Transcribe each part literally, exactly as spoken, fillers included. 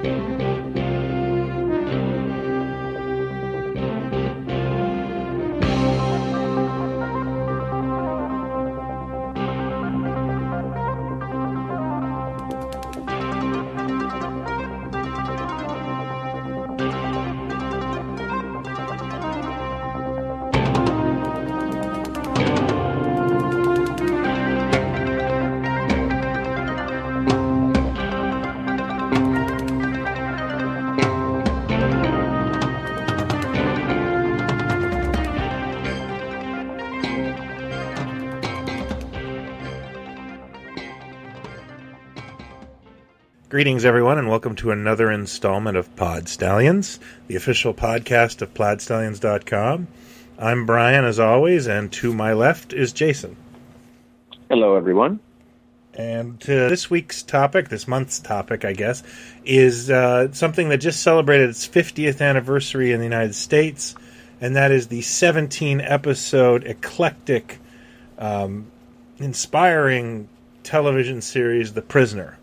Greetings, everyone, and welcome to another installment of Pod Stallions, the official podcast of Plaid Stallions dot com. I'm Brian, as always, and to my left is Jason. Hello, everyone. And uh, this week's topic, this month's topic, I guess, is uh, something that just celebrated its fiftieth anniversary in the United States, and that is the seventeen-episode eclectic, um, inspiring television series, The Prisoner.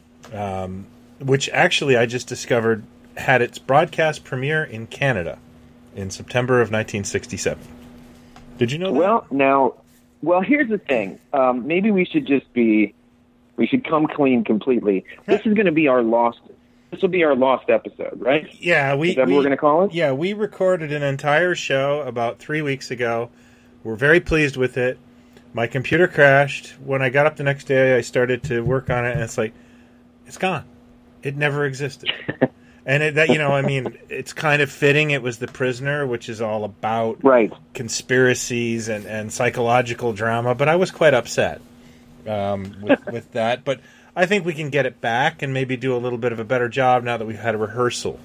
Um, which actually I just discovered had its broadcast premiere in Canada in September of nineteen sixty-seven. Did you know that? Well, now, well, here's the thing. Um, maybe we should just be, we should come clean completely. This is going to be our lost, this will be our lost episode, right? Yeah. We, is that we, what we're going to call it? Yeah, we recorded an entire show about three weeks ago. We're very pleased with it. My computer crashed. When I got up the next day, I started to work on it, and it's like, it's gone. It never existed. And it, that, you know, I mean, it's kind of fitting. It was The Prisoner, which is all about right. conspiracies and, and psychological drama. But I was quite upset um, with, with that. But I think we can get it back and maybe do a little bit of a better job now that we've had a rehearsal.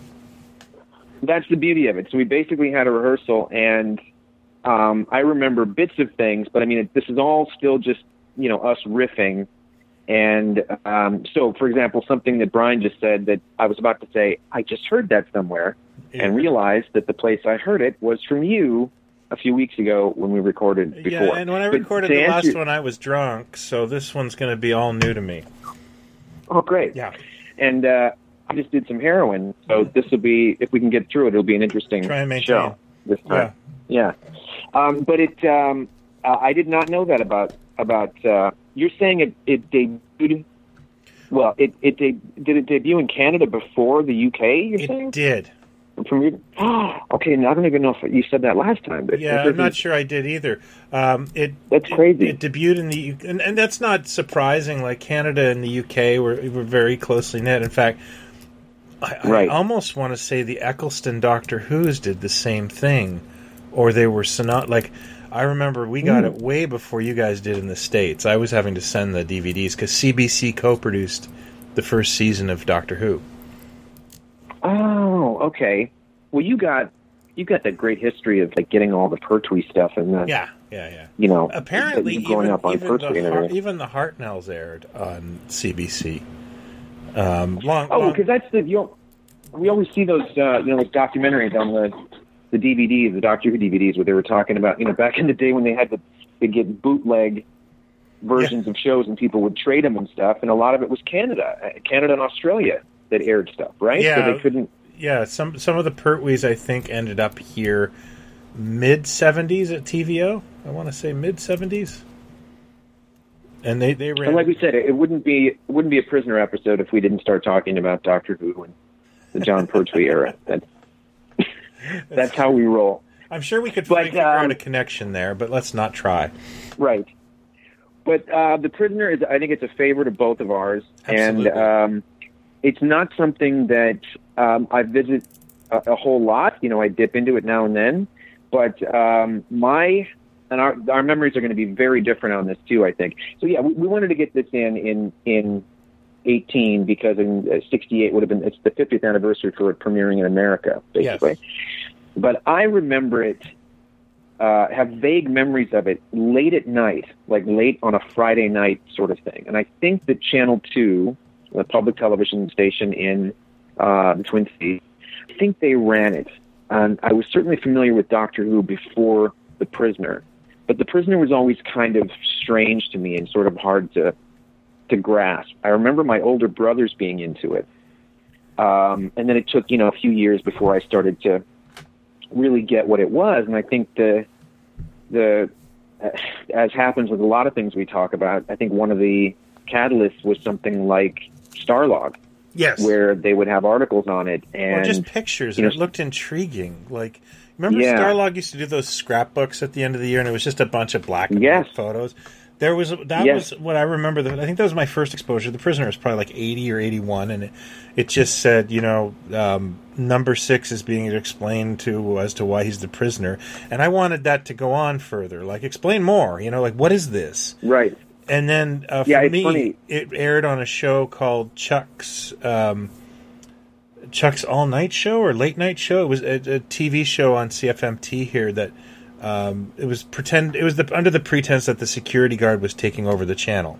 That's the beauty of it. So we basically had a rehearsal, and um, I remember bits of things. But, I mean, it, this is all still just, you know, us riffing. And um, so, for example, something that Brian just said that I was about to say, I just heard that somewhere yeah. and realized that the place I heard it was from you a few weeks ago when we recorded before. Yeah, and when I but recorded the last your... one, I was drunk, so this one's going to be all new to me. Oh, great. Yeah. And uh, I just did some heroin, so this will be, if we can get through it, it'll be an interesting Try and maintain. show this time. Yeah. yeah. Um, but it, um, uh, I did not know that about, about uh, you're saying it, it debuted, well, it, it de- did it debut in Canada before the U K, you're it saying? It did. From your, oh, okay, now I don't even know if you said that last time. But yeah, I'm not sure I did either. Um, it That's crazy. It, it debuted in the U K, and, and that's not surprising. Like, Canada and the U K were, were very closely knit. In fact, I, right. I almost want to say the Eccleston Doctor Who's did the same thing, or they were synony- like... I remember we got mm. it way before you guys did in the States. I was having to send the D V Ds because C B C co-produced the first season of Doctor Who. Oh, okay. Well, you got you got that great history of like getting all the Pertwee stuff and the yeah, yeah, yeah. You know, apparently growing even, up on even, Pertwee the, and everything. even the Hartnells aired on C B C. Um, long, oh, long... because that's the you know, we always see those uh, you know those documentaries on the. the D V Ds, the Doctor Who D V Ds, where they were talking about, you know, back in the day when they had to, to get bootleg versions yeah. of shows and people would trade them and stuff, and a lot of it was Canada, Canada and Australia that aired stuff, right? Yeah, so they couldn't. Yeah, some some of the Pertwees, I think, ended up here mid seventies at T V O. I want to say mid seventies, and they they ran. And like we said, it, it wouldn't be it wouldn't be a Prisoner episode if we didn't start talking about Doctor Who and the John Pertwee era. That's That's how we roll. I'm sure we could but, figure um, out a connection there, but let's not try. Right. But uh, The Prisoner is, I think it's a favorite of both of ours. Absolutely. And um, it's not something that um, I visit a, a whole lot. You know, I dip into it now and then. But um, my, and our, our memories are going to be very different on this too, I think. So yeah, we, we wanted to get this in, in, in eighteen because in uh, sixty-eight would have been, it's the fiftieth anniversary for it premiering in America, basically. Yes. But I remember it, uh, have vague memories of it late at night, like late on a Friday night sort of thing. And I think that Channel two, the public television station in uh, the Twin Cities, I think they ran it. And I was certainly familiar with Doctor Who before The Prisoner. But The Prisoner was always kind of strange to me and sort of hard to to grasp. I remember my older brothers being into it. Um, and then it took, you know, a few years before I started to really get what it was. And I think the, the, as happens with a lot of things we talk about, I think one of the catalysts was something like Starlog. Yes. Where they would have articles on it. And or just pictures. You know, and it looked intriguing. Like, remember yeah. Starlog used to do those scrapbooks at the end of the year, and it was just a bunch of black and yes. white photos. There was that yes. was what I remember. That I think that was my first exposure. The Prisoner was probably like eighty or eighty-one, and it, it just said, you know, um, number six is being explained to as to why he's the prisoner, and I wanted that to go on further. Like, explain more. You know, like, what is this? Right. And then uh, for yeah, it's me, funny. It aired on a show called Chuck's um, Chuck's All Night Show or Late Night Show. It was a, a T V show on C F M T here that. Um, it was pretend. It was the, under the pretense that the security guard was taking over the channel,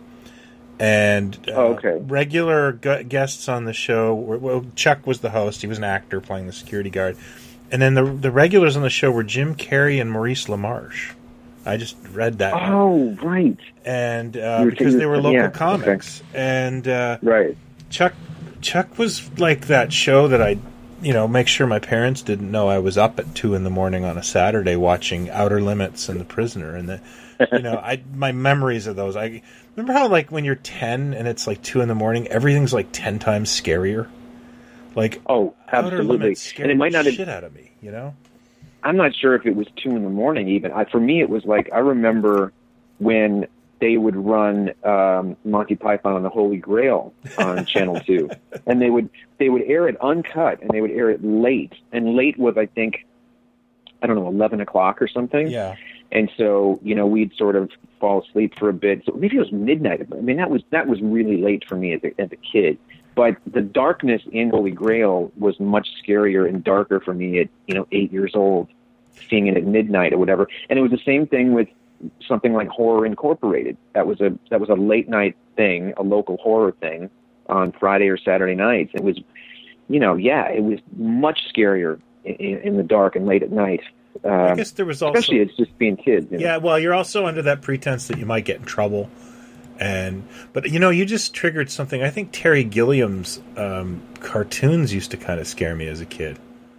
and uh, oh, okay. regular gu- guests on the show. Were, well, Chuck was the host; he was an actor playing the security guard, and then the the regulars on the show were Jim Carrey and Maurice LaMarche. I just read that. Oh, right. And uh, because they were local yeah, comics, okay. and uh, right, Chuck Chuck was like that show that I. You know, make sure my parents didn't know I was up at two in the morning on a Saturday watching Outer Limits and The Prisoner, and the, you know, I my memories of those. I remember how like when you're ten and it's like two in the morning, everything's like ten times scarier. Like oh, Outer absolutely, Limits scared and it might not the have, shit out of me. You know, I'm not sure if it was two in the morning even. I, for me, it was like I remember when they would run um, Monty Python and the Holy Grail on Channel Two, and they would they would air it uncut, and they would air it late. And late was, I think, I don't know, eleven o'clock or something. Yeah. And so, you know, we'd sort of fall asleep for a bit. So maybe it was midnight. I mean, that was that was really late for me as a, as a kid. But the darkness in Holy Grail was much scarier and darker for me at, you know, eight years old, seeing it at midnight or whatever. And it was the same thing with something like Horror Incorporated. That was a that was a late night thing, a local horror thing on Friday or Saturday nights. It was, you know, yeah, it was much scarier in, in the dark and late at night. Um, I guess there was also especially it's just being kids. You know? Yeah, well, you're also under that pretense that you might get in trouble, and but you know, you just triggered something. I think Terry Gilliam's um, cartoons used to kind of scare me as a kid.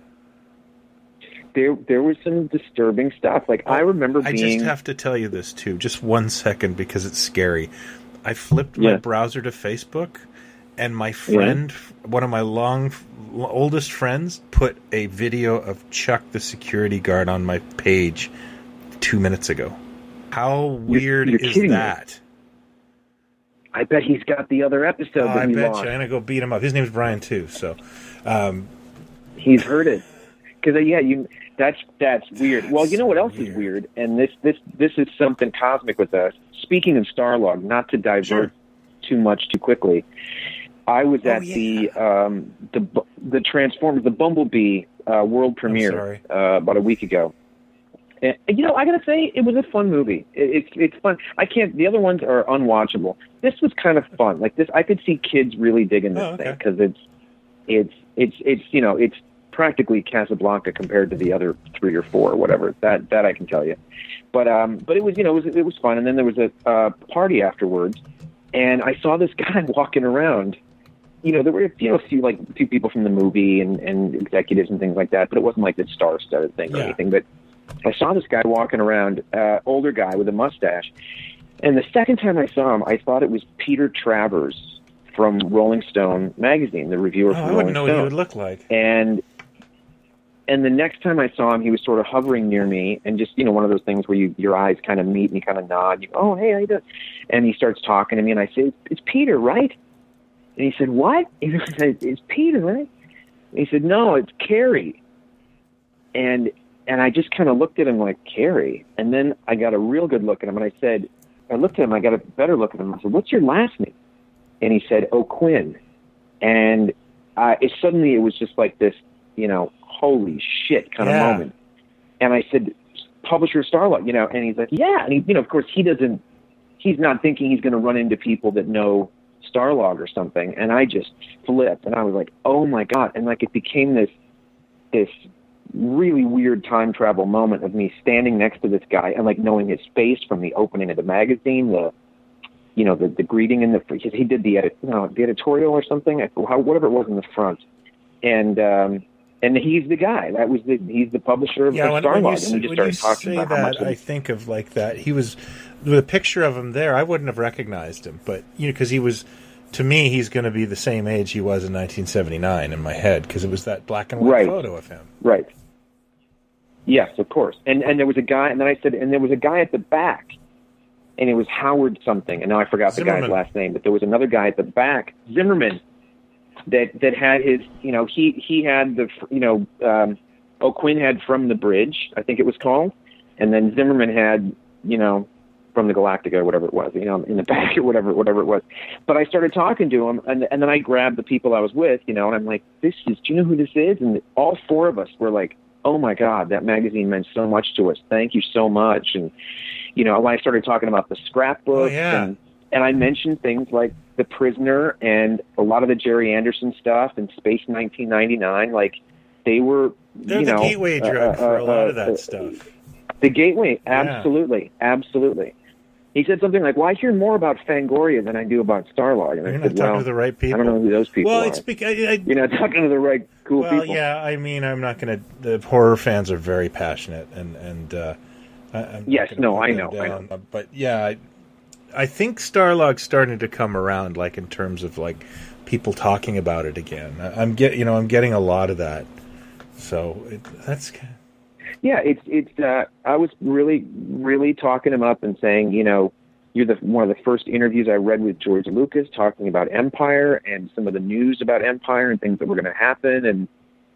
There, there was some disturbing stuff. Like I remember I being. I just have to tell you this too, just one second, because it's scary. I flipped my yeah. browser to Facebook, and my friend, yeah. one of my long, oldest friends, put a video of Chuck the security guard on my page two minutes ago. How weird you're, you're is that? Me. I bet he's got the other episode. Oh, that I he bet lost. you. I'm gonna go beat him up. His name's Brian too, so um, he's heard it. Because uh, yeah, you. That's that's weird. Well, you know what else weird. is weird, and this this this is something cosmic with us. Speaking of Starlog, not to divert sure. too much too quickly, I was oh, at yeah. the um, the the Transformers, the Bumblebee uh, world premiere uh, about a week ago. And, you know, I gotta say, it was a fun movie. It, it's it's fun. I can't. The other ones are unwatchable. This was kind of fun. Like this, I could see kids really digging this oh, okay. thing because it's it's it's it's you know it's. practically Casablanca compared to the other three or four or whatever. That that I can tell you. But um, but it was you know it was it was fun. And then there was a uh, party afterwards, and I saw this guy walking around. You know, there were you know a few like a few people from the movie and, and executives and things like that. But it wasn't like the star-studded thing or yeah. anything. But I saw this guy walking around, uh, older guy with a mustache. And the second time I saw him, I thought it was Peter Travers from Rolling Stone magazine, the reviewer oh, from I Rolling wouldn't know Stone. what he would look like. And And the next time I saw him, he was sort of hovering near me, and just, you know, one of those things where you your eyes kind of meet and you kind of nod. You go, oh, hey, how you doing? And he starts talking to me, and I say, it's Peter, right? And he said, what? He said, it's Peter, right? And he said, no, it's Carrie. And and I just kind of looked at him like, Carrie? And then I got a real good look at him, and I said, I looked at him, I got a better look at him. I said, what's your last name? And he said, O'Quinn. And uh, it suddenly it was just like this, you know, holy shit kind yeah. of moment. And I said, publisher Starlog, you know, and he's like, yeah. And he, you know, of course he doesn't, he's not thinking he's going to run into people that know Starlog or something. And I just flipped and I was like, oh my God. And like, it became this, this really weird time travel moment of me standing next to this guy and like knowing his face from the opening of the magazine, the, you know, the, the greeting in the, he did the edit, you know, the editorial or something, how, whatever it was in the front. and um, and he's the guy. That was the he's the publisher of, yeah, of when, Starlog, when you, and we just when started you talking say about that, how much. I think of like that. He was with a picture of him there. I wouldn't have recognized him, but you know, because he was. To me, he's going to be the same age he was in nineteen seventy-nine in my head, because it was that black and white right. photo of him. Right. Yes, of course. And and there was a guy, and then I said, and there was a guy at the back, and it was Howard something, and now I forgot Zimmerman. the guy's last name, but there was another guy at the back, Zimmerman, that that had his, you know, he he had the, you know, um, O'Quinn had From the Bridge, I think it was called, and then Zimmerman had, you know, From the Galactica or whatever it was, you know, in the back or whatever, whatever it was. But I started talking to him, and and then I grabbed the people I was with, you know, and I'm like, this is, do you know who this is? And all four of us were like, oh my God, that magazine meant so much to us. Thank you so much. And, you know, when I started talking about the scrapbooks, oh, yeah. and, and I mentioned things like The Prisoner and a lot of the Jerry Anderson stuff and Space nineteen ninety-nine, like they were, They're you the know, gateway drug uh, for a uh, lot of that uh, stuff. The gateway, absolutely, yeah. absolutely. He said something like, well, I hear more about Fangoria than I do about Starlog. And You're I not said, talking well, to the right people. I don't know who those people well, are. It's because, I, I, You're not talking to the right cool well, people. yeah, I mean, I'm not going to... The horror fans are very passionate, and... and uh, I, I'm yes, not no, put I them know, down. I know. But, yeah, I, I think Starlog's starting to come around, like, in terms of, like, people talking about it again. I, I'm get, you know, I'm getting a lot of that. So, it, that's... Yeah, it's... it's. Uh, I was really, really talking him up and saying, you know, you're the one of the first interviews I read with George Lucas talking about Empire and some of the news about Empire and things that were going to happen. And,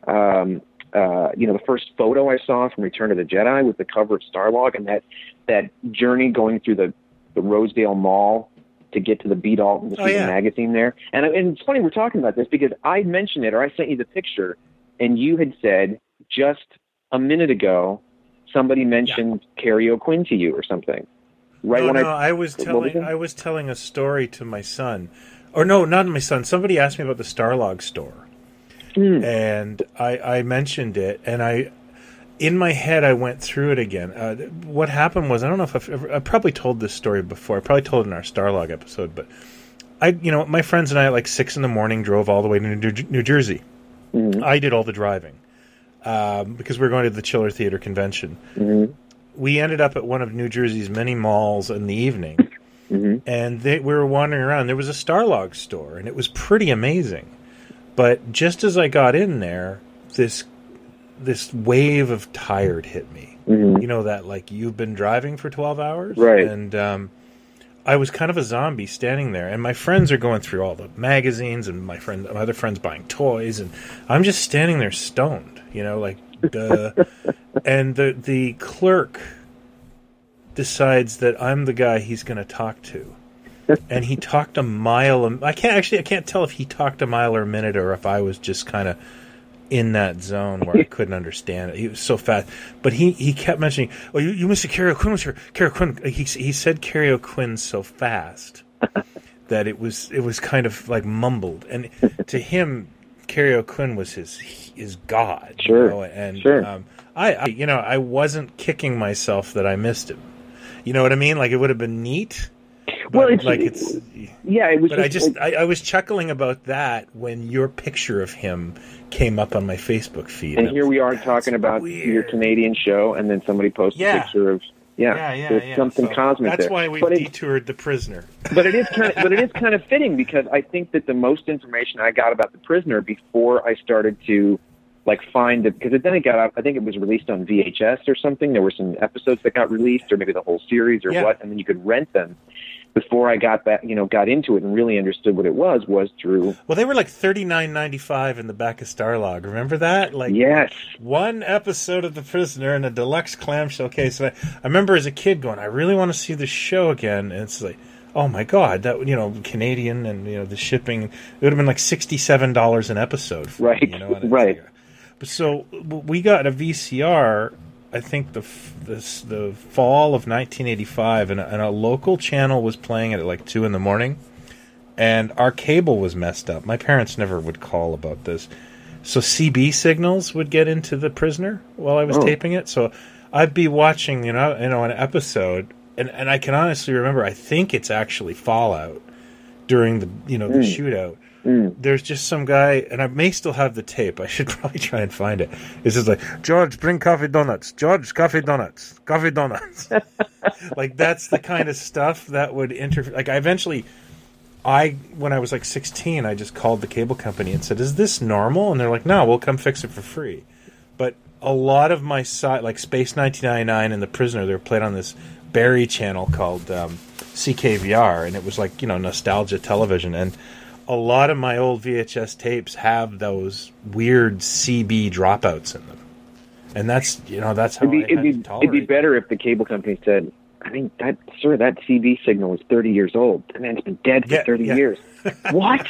um, uh, you know, the first photo I saw from Return of the Jedi with the cover of Starlog and that, that journey going through the, the Rosedale Mall to get to the Beat Alton to see oh, yeah. the magazine there. And, and it's funny we're talking about this because I mentioned it, or I sent you the picture, and you had said just a minute ago somebody mentioned yeah. Carrie O'Quinn to you or something. Right no, when no, I, I was telling was I was telling a story to my son, or no, not my son. Somebody asked me about the Starlog store, mm. and I, I mentioned it, and I, in my head, I went through it again. Uh, what happened was, I don't know if I've ever, I probably told this story before. I probably told it in our Starlog episode, but I, you know, my friends and I at like six in the morning drove all the way to New, New Jersey. Mm. I did all the driving um, because we were going to the Chiller Theater convention. Mm-hmm. We ended up at one of New Jersey's many malls in the evening, mm-hmm. and they, we were wandering around. There was a Starlog store, and it was pretty amazing. But just as I got in there, this this wave of tired hit me. Mm-hmm. You know that, like, you've been driving for twelve hours? Right. And um, I was kind of a zombie standing there, and my friends are going through all the magazines, and my, friend, my other friends buying toys, and I'm just standing there stoned, you know, like... Uh, and the the clerk decides that I'm the guy he's going to talk to, and he talked a mile. I can't actually I can't tell if he talked a mile or a minute, or if I was just kind of in that zone where I couldn't understand it. He was so fast, but he, he kept mentioning, "Oh, you, you Mister Carrie O'Quinn was here. Carrie O'Quinn." He he said Carrie O'Quinn so fast that it was it was kind of like mumbled, and to him, Carrie O'Quinn was his his god. Sure, you know? And sure. Um, I, I, you know, I wasn't kicking myself that I missed him. You know what I mean? Like, it would have been neat. Well, it's like it's yeah. It was. But just, I just like, I, I was chuckling about that when your picture of him came up on my Facebook feed. And here we are like, talking about weird. your Canadian show, and then somebody posted yeah. a picture of yeah. Yeah, yeah, There's yeah. something so cosmic that's there. why we but detoured The Prisoner. But it is kind of, but it is kind of fitting because I think that the most information I got about The Prisoner before I started to like find it, because then it got out, I think it was released on V H S or something. There were some episodes that got released, or maybe the whole series or yeah. what, and then you could rent them. Before I got that, you know, got into it and really understood what it was, was through. Well, they were like thirty-nine ninety-five in the back of Starlog. Remember that? Like, yes, one episode of The Prisoner in a deluxe clamshell case. And I, I remember as a kid going, I really want to see this show again. And it's like, oh my god, that you know, Canadian and you know the shipping. It would have been like sixty-seven dollars an episode, for right? Me, you know, right. Like, but so we got a V C R. I think the this the fall of nineteen eighty-five, and a, and a local channel was playing it at like two in the morning, and our cable was messed up. My parents never would call about this, so C B signals would get into The Prisoner while I was oh. taping it. So I'd be watching, you know, you know, an episode, and, and I can honestly remember. I think it's actually Fallout during the you know the mm. shootout. Mm. there's just some guy, and I may still have the tape. I should probably try and find it. It's just like, George, bring coffee donuts. George, coffee donuts. Coffee donuts. Like, that's the kind of stuff that would interfere. Like, I eventually, I when I was like sixteen, I just called the cable company and said, is this normal? And they're like, no, we'll come fix it for free. But a lot of my side, like Space nineteen ninety-nine and The Prisoner, they were played on this Barry channel called um, C K V R, and it was like, you know, nostalgia television. And a lot of my old V H S tapes have those weird C B dropouts in them, and that's you know that's how it'd be, I had it'd be, to tolerate. It'd be better if the cable company said, "I mean, that sir, that C B signal is thirty years old. That man's been dead for Yeah, thirty yeah. years." What?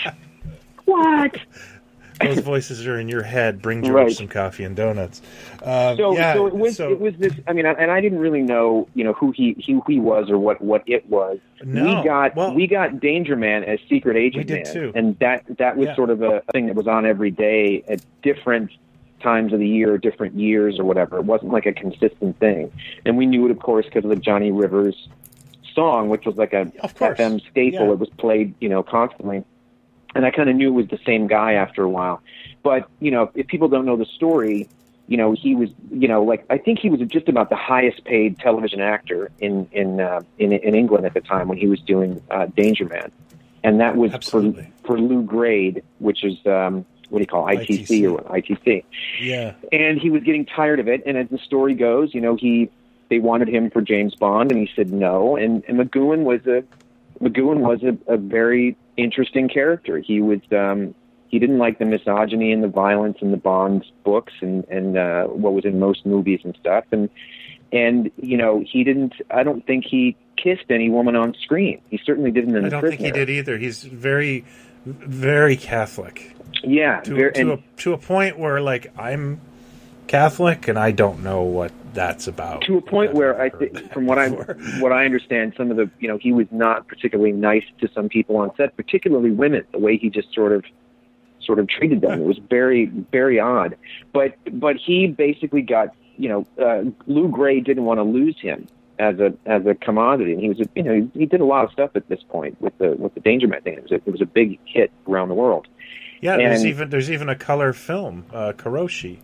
What? Those voices are in your head. Bring George Right. some coffee and donuts. Um, So, yeah, so it was so- it was this. I mean, and I didn't really know, you know, who he who he was or what, what it was. No. We got Well- we got Danger Man as Secret Agent We did Man, too. and that that was Yeah. sort of a thing that was on every day at different times of the year, or different years, or whatever. It wasn't like a consistent thing, and we knew it, of course, because of the Johnny Rivers song, which was like a Of course. F M staple. Yeah. It was played, you know, constantly. And I kind of knew it was the same guy after a while. But, you know, if people don't know the story, you know, he was, you know, like, I think he was just about the highest paid television actor in, in, uh, in, in England at the time when he was doing uh, Danger Man. And that was for, Absolutely. for Lou Grade, which is, um, what do you call it? I T C, I T C. or I T C. yeah, And he was getting tired of it. And as the story goes, you know, he, they wanted him for James Bond, and he said no. And, and McGowan was a, McGowan was a, a very interesting character. He was, um, he didn't like the misogyny and the violence in the Bond books and, and, uh, what was in most movies and stuff. And, and, you know, he didn't, I don't think he kissed any woman on screen. He certainly didn't in I The don't Prisoner. think he did either. He's very, very Catholic Yeah. to very, to and, a to a point where like I'm Catholic and I don't know what that's about. to a point I've where never I heard think, that from what I before. what I understand, some of the, you know, he was not particularly nice to some people on set, particularly women. The way he just sort of sort of treated them, it was very very odd. But but he basically got, you know, uh, Lou Gray didn't want to lose him as a as a commodity, and he was a, you know he, he did a lot of stuff at this point with the with the Danger Man thing. It was a, it was a big hit around the world. Yeah, there's and- even there's even a color film, uh, Karoshi,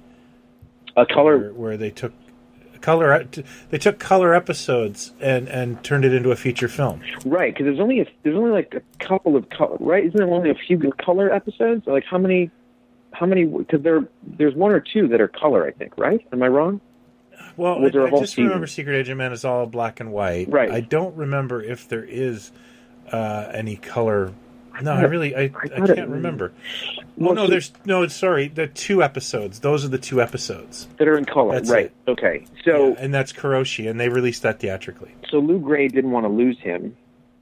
A color. where, where they took color they took color episodes and, and turned it into a feature film. Right, because there's only a, there's only like a couple of color, right? Isn't there only a few color episodes? Like how many, how many? Because there there's one or two that are color, I think. Right? Am I wrong? Well, Was there I, a I whole just season? remember Secret Agent Man is all black and white. Right. I don't remember if there is uh, any color. No, I thought- really I, I, I thought it- can't remember. Well, oh no, so- there's no. Sorry, the two episodes. Those are the two episodes. That are in color, That's right? it. Okay, so Yeah, and that's Karoshi, and they released that theatrically. so Lou Gray didn't want to lose him,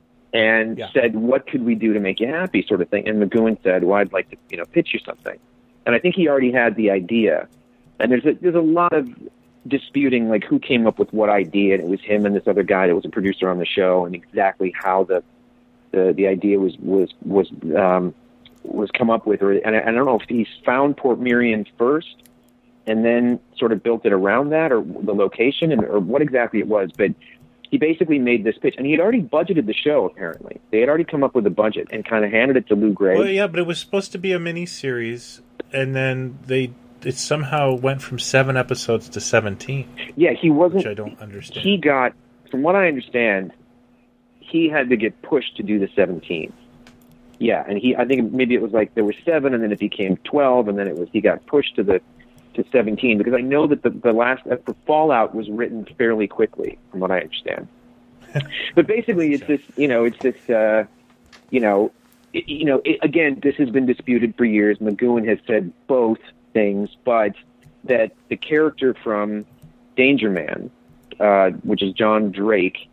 and Yeah. said, "What could we do to make you happy?" Sort of thing. And McGowan said, "Well, I'd like to, you know, pitch you something." And I think he already had the idea. And there's a, there's a lot of disputing, like who came up with what idea. And it was him and this other guy that was a producer on the show, and exactly how the the, the idea was was was um, was come up with. Or and I, I don't know if he found Port Merion first, and then sort of built it around that, or the location, and or what exactly it was, but. He basically made this pitch, and he had already budgeted the show, apparently. They had already come up with a budget and kind of handed it to Lou Gray. Well, yeah, but it was supposed to be a mini series, and then they it somehow went from seven episodes to seventeen, yeah, he wasn't... which I don't understand. He got, from what I understand, he had to get pushed to do the seventeen. Yeah, and he, I think maybe it was like there was seven, and then it became twelve, and then it was he got pushed to the to seventeen, because I know that the, the last uh, Fallout was written fairly quickly, from what I understand. But basically, it's this, you know, it's this, uh, you know, it, you know, it, again, this has been disputed for years. McGowan has said both things, but that the character from Danger Man, uh, which is John Drake,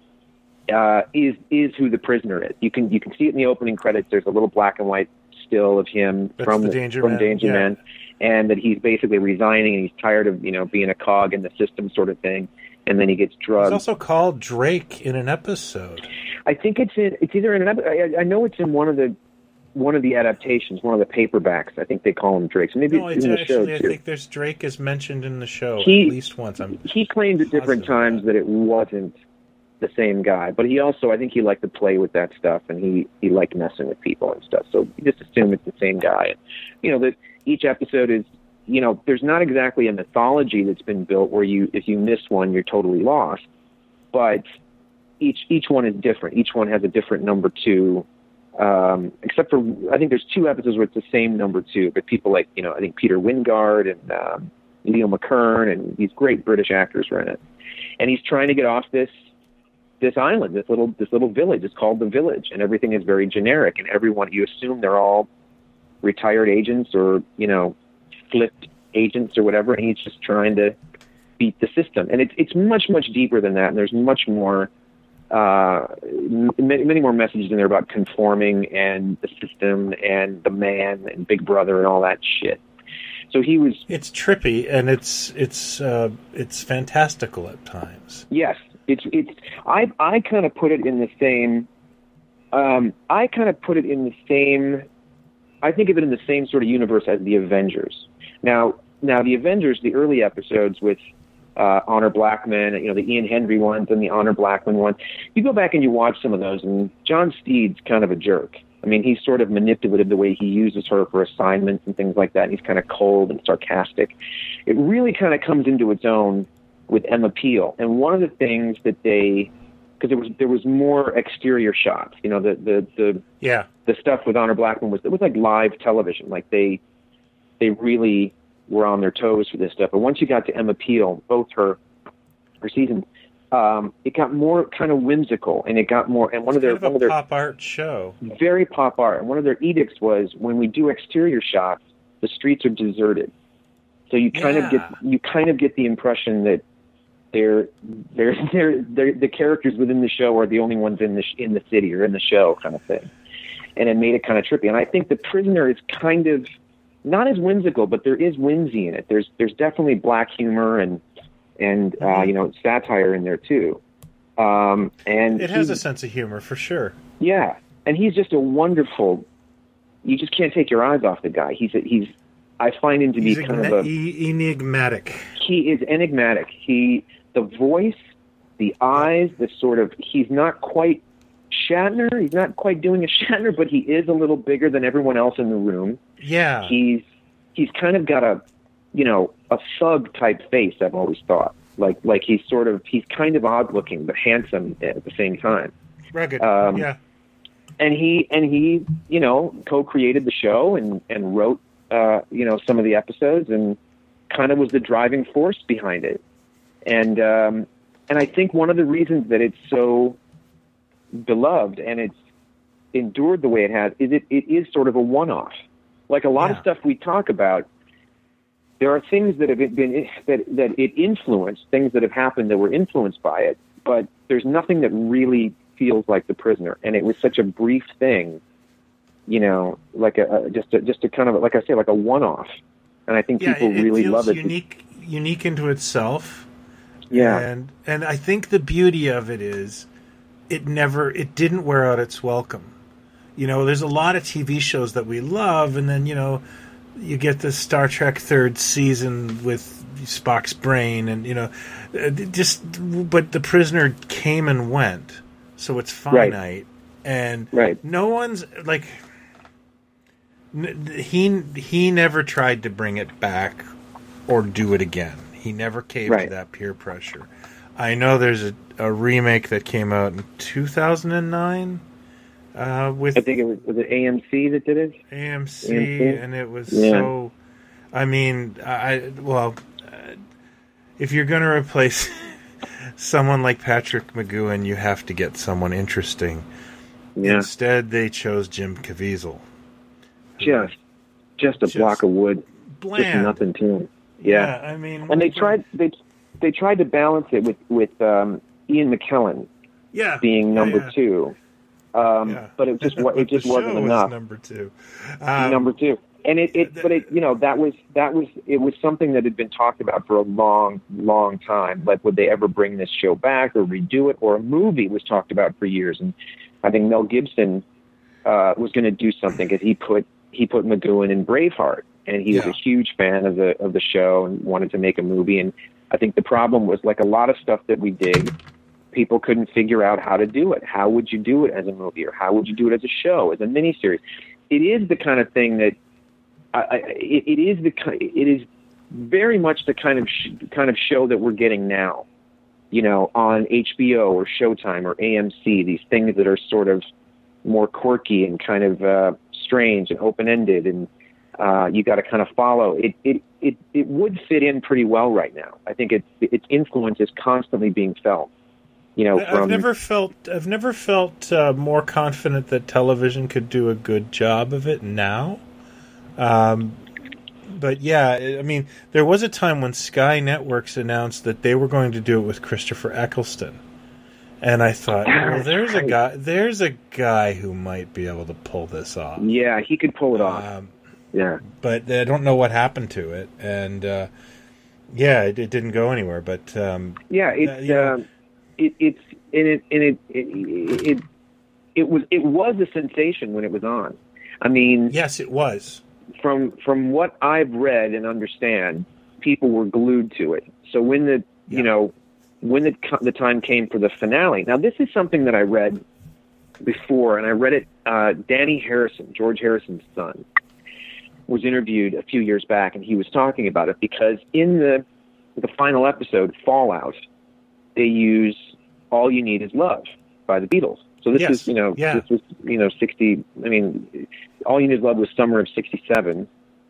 uh, is is who the prisoner is. You can you can see it in the opening credits. There's a little black and white still of him That's from the Danger from Man, Danger yeah. Man, and that he's basically resigning and he's tired of, you know, being a cog in the system, sort of thing. And then he gets He's drugged. also called Drake in an episode. I think it's in. It's either in an. I, I know it's in one of the one of the adaptations, one of the paperbacks. I think they call him Drake. So maybe No, it's it's in the show actually, I too. think there's Drake is mentioned in the show He- at least once. I'm He claimed at different positive of times that. that it wasn't the same guy, but he also, I think he liked to play with that stuff, and he, he liked messing with people and stuff. So you just assume it's the same guy. You know, that each episode is, you know, there's not exactly a mythology that's been built where you, if you miss one, you're totally lost. But each each one is different. Each one has a different number two. Um, except for, I think there's two episodes where it's the same number two, but people like, you know, I think Peter Wingard and um, Leo McKern, and these great British actors are in it. And he's trying to get off this this island, this little this little village. It's called the Village, and everything is very generic. And everyone, you assume they're all retired agents or, you know, flipped agents or whatever. And he's just trying to beat the system. And it's it's much much deeper than that. And there's much more. Uh, many, many more messages in there about conforming and the system and the man and Big Brother and all that shit. So he was. It's trippy and it's it's uh, it's fantastical at times. Yes, it's it's. I I kind of put it in the same. Um, I kind of put it in the same. I think of it in the same sort of universe as the Avengers. Now, now the Avengers, the early episodes with. Uh, Honor Blackman, you know, the Ian Hendry ones and the Honor Blackman one. You go back and you watch some of those, and John Steed's kind of a jerk. I mean, he's sort of manipulative the way he uses her for assignments and things like that. And he's kind of cold and sarcastic. It really kind of comes into its own with Emma Peel. And one of the things that they, because there was there was more exterior shots. You know, the the the yeah the stuff with Honor Blackman was it was like live television. Like they they really. were on their toes for this stuff. But once you got to Emma Peel, both her her seasons, um, it got more kind of whimsical, and it got more. And one it's of their kind of one a of their pop art show, very pop art. And one of their edicts was when we do exterior shots, the streets are deserted. So you kind yeah. of get you kind of get the impression that they're they're they're, they're the characters within the show are the only ones in the in the city or in the show, kind of thing. And it made it kind of trippy. And I think The Prisoner is kind of. Not as whimsical, but there is whimsy in it. There's there's definitely black humor and and uh, you know satire in there too. Um, and it has a sense of humor for sure. Yeah, and he's just a wonderful. You just can't take your eyes off the guy. He's a, he's. I find him to he's be kind enigma- of a e- enigmatic. He is enigmatic. He the voice, the eyes, the sort of. He's not quite Shatner. He's not quite doing a Shatner, but he is a little bigger than everyone else in the room. Yeah, he's he's kind of got a, you know, a thug type face. I've always thought like like he's sort of he's kind of odd looking but handsome at the same time. Rugged, um, yeah. And he and he you know co-created the show and and wrote uh, you know some of the episodes and kind of was the driving force behind it. And um, and I think one of the reasons that it's so beloved and it's endured the way it has is it, it is sort of a one-off. Like a lot yeah. of stuff we talk about, there are things that have been that that it influenced, things that have happened that were influenced by it, but there's nothing that really feels like The Prisoner. And it was such a brief thing, you know, like a, a just a, just a kind of like I say, like a one-off. And I think yeah, people it, really it feels love it. Unique, unique into itself. Yeah, and and I think the beauty of it is, it never, it didn't wear out its welcome. You know, there's a lot of T V shows that we love, and then, you know, you get the Star Trek third season with Spock's brain, and, you know, just, but The Prisoner came and went, so it's finite. Right. And right. no one's, like, he, he never tried to bring it back or do it again. He never caved right. to that peer pressure. I know there's a, a remake that came out in two thousand nine. Uh, with I think it was was it A M C that did it. A M C, A M C? And it was yeah. so. I mean, I well, uh, if you're going to replace someone like Patrick McGoohan, you have to get someone interesting. Yeah. Instead, they chose Jim Caviezel. Just, just a Just block of wood. Bland. Just nothing to him. Yeah. yeah I mean, and they tried they they tried to balance it with with um, Ian McKellen. Yeah. Being number yeah, yeah. two. Um, yeah. But it just it just the wasn't show enough. Was number two, um, number two, and it, it but it you know that was that was it was something that had been talked about for a long long time. Like, would they ever bring this show back or redo it? Or a movie was talked about for years, and I think Mel Gibson uh, was going to do something because he put he put McGoohan in Braveheart, and he yeah. was a huge fan of the of the show and wanted to make a movie. And I think the problem was, like a lot of stuff that we dig, people couldn't figure out how to do it. How would you do it as a movie, or how would you do it as a show, as a miniseries? It is the kind of thing that I, I, it, it is the it is very much the kind of sh- kind of show that we're getting now. You know, on H B O or Showtime or A M C, these things that are sort of more quirky and kind of uh, strange and open-ended, and uh, you got to kind of follow. It, it it it would fit in pretty well right now. I think its its influence is constantly being felt. You know, from, I've never felt I've never felt uh, more confident that television could do a good job of it now. Um, but yeah, I mean, there was a time when Sky Networks announced that they were going to do it with Christopher Eccleston, and I thought, well, there's a guy, there's a guy who might be able to pull this off. Yeah, he could pull it off. Um, yeah, but I don't know what happened to it, and uh, yeah, it, it didn't go anywhere. But um, yeah, it's uh, you know, uh, it, it's and it and it, it it it was it was a sensation when it was on. I mean, yes, it was. From from what I've read and understand, people were glued to it. So when the Yeah. you know when the the time came for the finale. Now this is something that I read before, and I read it. Uh, Danny Harrison, George Harrison's son, was interviewed a few years back, and he was talking about it because in the the final episode, Fallout, they use "All You Need Is Love" by the Beatles. So this Yes. is, you know, Yeah. this was, you know, sixty. I mean, All You Need Is Love was summer of sixty-seven.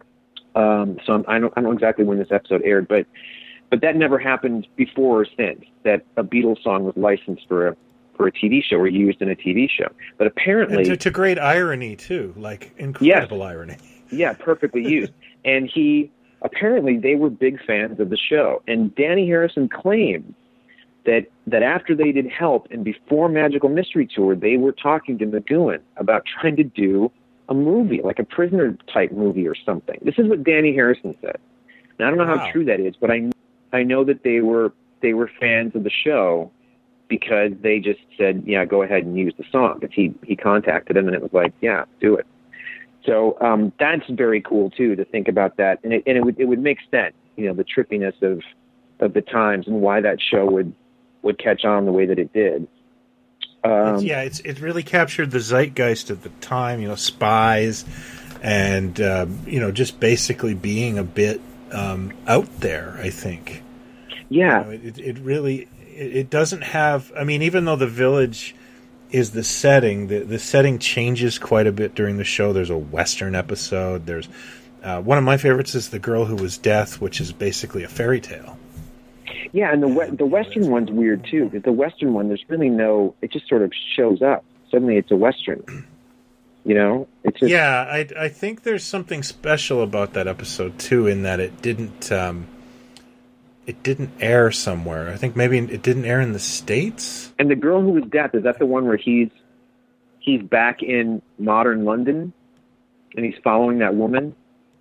Um, so I'm, I don't, I don't know exactly when this episode aired, but, but that never happened before or since. That a Beatles song was licensed for a for a T V show or used in a T V show. But apparently, And to, to great irony too, like incredible irony. yeah, perfectly used. And he apparently they were big fans of the show. And Danny Harrison claimed that that after they did Help and before Magical Mystery Tour, they were talking to McGowan about trying to do a movie, like a prisoner type movie or something. This is what Danny Harrison said. Now, I don't know Wow. how true that is, but I I know that they were they were fans of the show because they just said, yeah, go ahead and use the song. Because he he contacted him and it was like, yeah, do it. So um, that's very cool too to think about that, and it and it would it would make sense, you know, the trippiness of of the times and why that show would would catch on the way that it did. Um, It's, yeah, it's it really captured the zeitgeist of the time. You know, spies, and uh, you know, just basically being a bit um, out there. I think. yeah, You know, it, it really it, it doesn't have. I mean, even though the village is the setting, the the setting changes quite a bit during the show. There's a Western episode. There's uh, one of my favorites is The Girl Who Was Death, which is basically a fairy tale. yeah, and the we- the Western one's weird too because the Western one, there's really no. It just sort of shows up. Suddenly, it's a Western. You know, it's just, Yeah, I, I think there's something special about that episode too, in that it didn't um, it didn't air somewhere. I think maybe it didn't air in the States. And The Girl Who Was Death, is that the one where he's he's back in modern London and he's following that woman?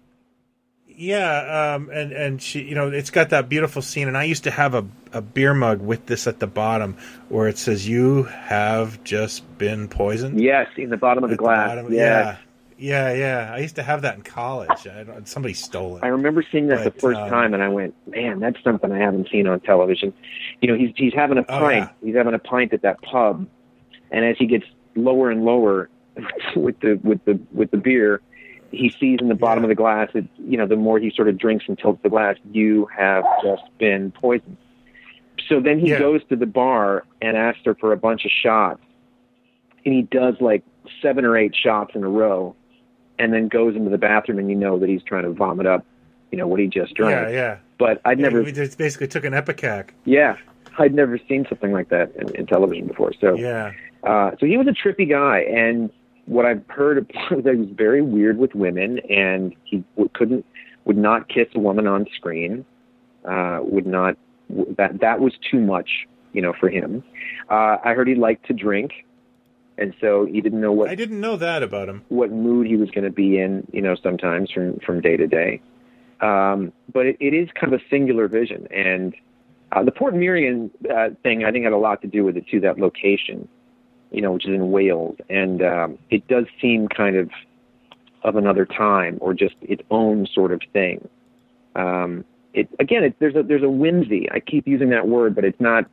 Yeah, um, and and she, you know, it's got that beautiful scene. And I used to have a a beer mug with this at the bottom where it says, "You have just been poisoned." Yes, in the bottom of the At glass. bottom. yeah. yeah, yeah, yeah. I used to have that in college. I don't, somebody stole it. I remember seeing that But, the first um, time, and I went, "Man, that's something I haven't seen on television." You know, he's he's having a Oh, pint. yeah. He's having a pint at that pub, and as he gets lower and lower with the with the with the beer, he sees in the bottom Yeah. of the glass. It, you know, the more he sort of drinks and tilts the glass, "You have just been poisoned." So then he Yeah. goes to the bar and asks her for a bunch of shots, and he does like seven or eight shots in a row, and then goes into the bathroom, and you know that he's trying to vomit up, you know, what he just drank. Yeah, yeah. But I'd never, We just basically took an Epicac. yeah, I'd never seen something like that in, in television before. So, Yeah. uh, so he was a trippy guy, and what I've heard was that he was very weird with women, and he w- couldn't, would not kiss a woman on screen, uh, would not, w- that that was too much, you know, for him. Uh, I heard he liked to drink, and so he didn't know what I didn't know that about him. what mood he was going to be in, you know, sometimes from, from day to day. Um, but it, it is kind of a singular vision. And uh, the Port Merion uh, thing, I think, had a lot to do with it, too, that location, you know, which is in Wales. And um, it does seem kind of of another time or just its own sort of thing. Um, it, again, it, there's a there's a whimsy. I keep using that word, but it's not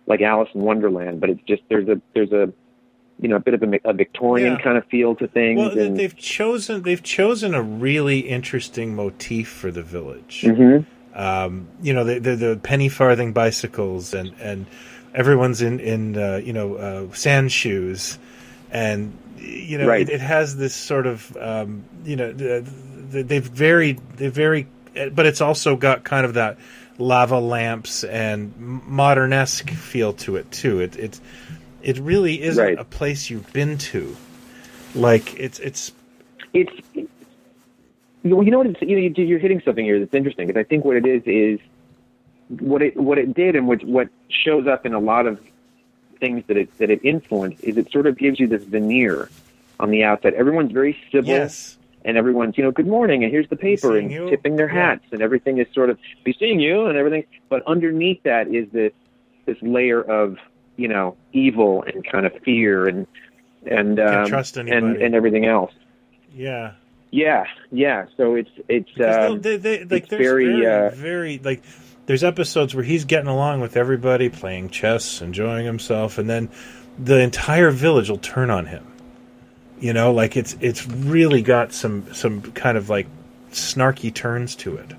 like Alice in Wonderland, but it's just there's a there's a you know a bit of a, a Victorian Yeah. kind of feel to things. Well, and, they've chosen they've chosen a really interesting motif for the village. Mhm. Um, you know, the, the the penny farthing bicycles, and, and everyone's in in uh, you know uh, sand shoes, and you know Right. it, it has this sort of um, you know the, the, they've very they very, but it's also got kind of that lava lamps and modern-esque feel to it too. It it it really isn't Right. a place you've been to. Like it's it's it's you you know what it's, you know you- you're hitting something here that's interesting, because I think what it is is what it what it did, and what what shows up in a lot of things that it that it influenced, is it sort of gives you this veneer on the outside. Everyone's very civil, yes. and everyone's, you know, good morning, and here's the paper, seeing and you. tipping their Yeah. hats, and everything is sort of be seeing you and everything. But underneath that is this this layer of, you know, evil and kind of fear and and Can't um, trust and anybody. and everything else. Yeah. Yeah, yeah. So it's it's Because um, they, they, like it's there's very, very, uh, very like there's episodes where he's getting along with everybody, playing chess, enjoying himself, and then the entire village will turn on him. You know, like it's it's really got some some kind of like snarky turns to it.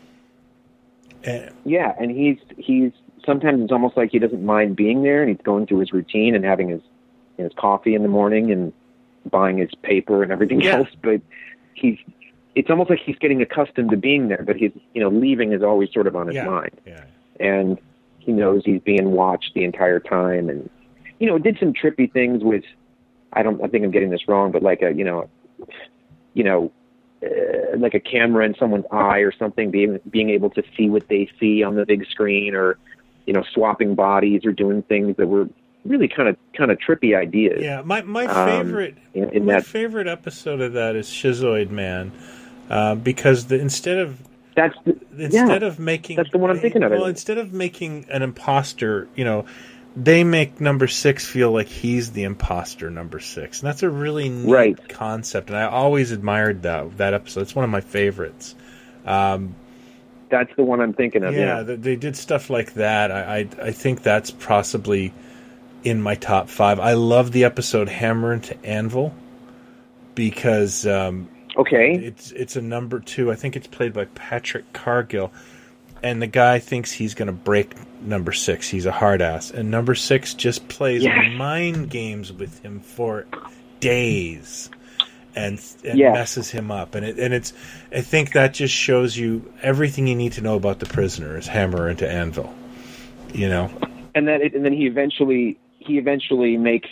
And, yeah, and he's he's sometimes it's almost like he doesn't mind being there, and he's going through his routine and having his his coffee in the morning and buying his paper and everything Yeah. else. But he's it's almost like he's getting accustomed to being there, but he's you know leaving is always sort of on his yeah, mind, yeah, and he knows he's being watched the entire time. And you know, it did some trippy things with I don't I think I'm getting this wrong, but like a you know you know. Uh, like a camera in someone's eye or something, being being able to see what they see on the big screen, or you know, swapping bodies or doing things that were really kind of kind of trippy ideas. yeah. My my Um, favorite in, in my that favorite episode of that is Schizoid Man, uh, because the instead of that's the, instead yeah, of making that's the one I'm thinking of. well instead of making an imposter, you know, they make number six feel like he's the imposter number six, and that's a really neat Right. concept, and I always admired that that episode. It's one of my favorites. Um, that's the one I'm thinking of. yeah, Yeah, they, they did stuff like that. I, I I think that's possibly in my top five. I love the episode Hammer into Anvil because um, okay. it's it's a number two. I think it's played by Patrick Cargill, and the guy thinks he's going to break number six. He's a hard ass, and number six just plays Yeah. mind games with him for days, and and Yeah. messes him up. And it and it's I think that just shows you everything you need to know about the prisoner is Hammer into Anvil. You know, And then it, and then he eventually he eventually makes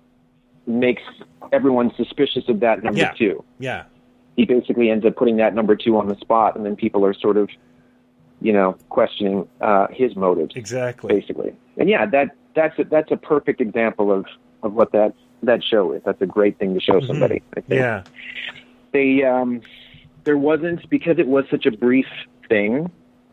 makes everyone suspicious of that number Yeah. two. yeah, He basically ends up putting that number two on the spot, and then people are sort of you know questioning uh, his motives. exactly. Basically. And yeah, that that's a, that's a perfect example of, of what that, that show is. That's a great thing to show somebody, I think. Yeah, They um, there wasn't, because it was such a brief thing,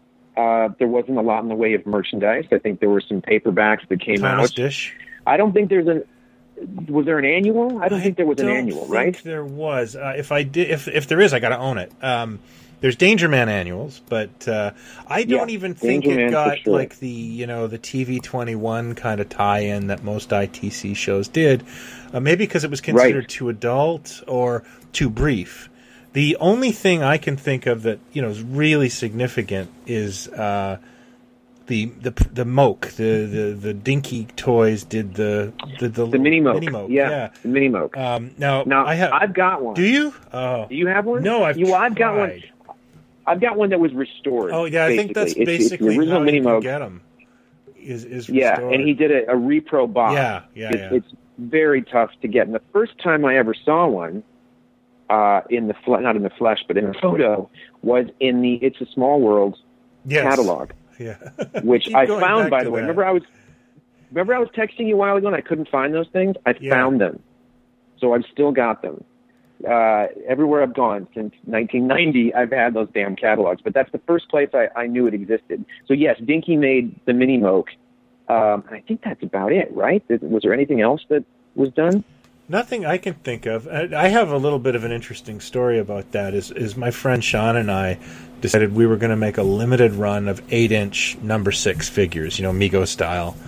uh, there wasn't a lot in the way of merchandise. I think there were some paperbacks that came Thomas out. Dish. I don't think there's a was there an annual? I don't think there was an don't annual, think right? There was. Uh, if I did, if if there is, I got to own it. Um, there's Danger Man annuals, but uh, I don't Yeah, even think Danger it Man for got sure. like the you know the T V twenty-one kind of tie-in that most I T C shows did. Uh, maybe because it was considered Right. too adult or too brief. The only thing I can think of that you know is really significant is uh, the the the Moke, the, the the Dinky Toys did the the the, The mini moke. Mini Moke, yeah, yeah. the mini moke. Um, now, now I have. I've got one. Do you? Oh, Do you have one? no, I've you, well, I've got one. tried. I've got one that was restored. Oh yeah, I think that's basically. It's- basically it's the original how mini you can moke. get them. Is is Yeah, restored. and he did a, a repro box. Yeah, yeah, it's, yeah. it's very tough to get. And the first time I ever saw one, uh, in the fle- not in the flesh, but in a photo, was in the It's a Small World Yes. catalog, Yeah, which Keep I going found, back by to the way. that. Remember, I was remember I was texting you a while ago, and I couldn't find those things. I Yeah. found them, so I've still got them. Uh, everywhere I've gone since nineteen ninety, I've had those damn catalogs. But that's the first place I, I knew it existed. So yes, Dinky made the mini moke. Um, I think that's about it, right? Was there anything else that was done? Nothing I can think of. I I have a little bit of an interesting story about that. Is is my friend Sean and I decided we were going to make a limited run of eight-inch number six figures, you know, Mego style.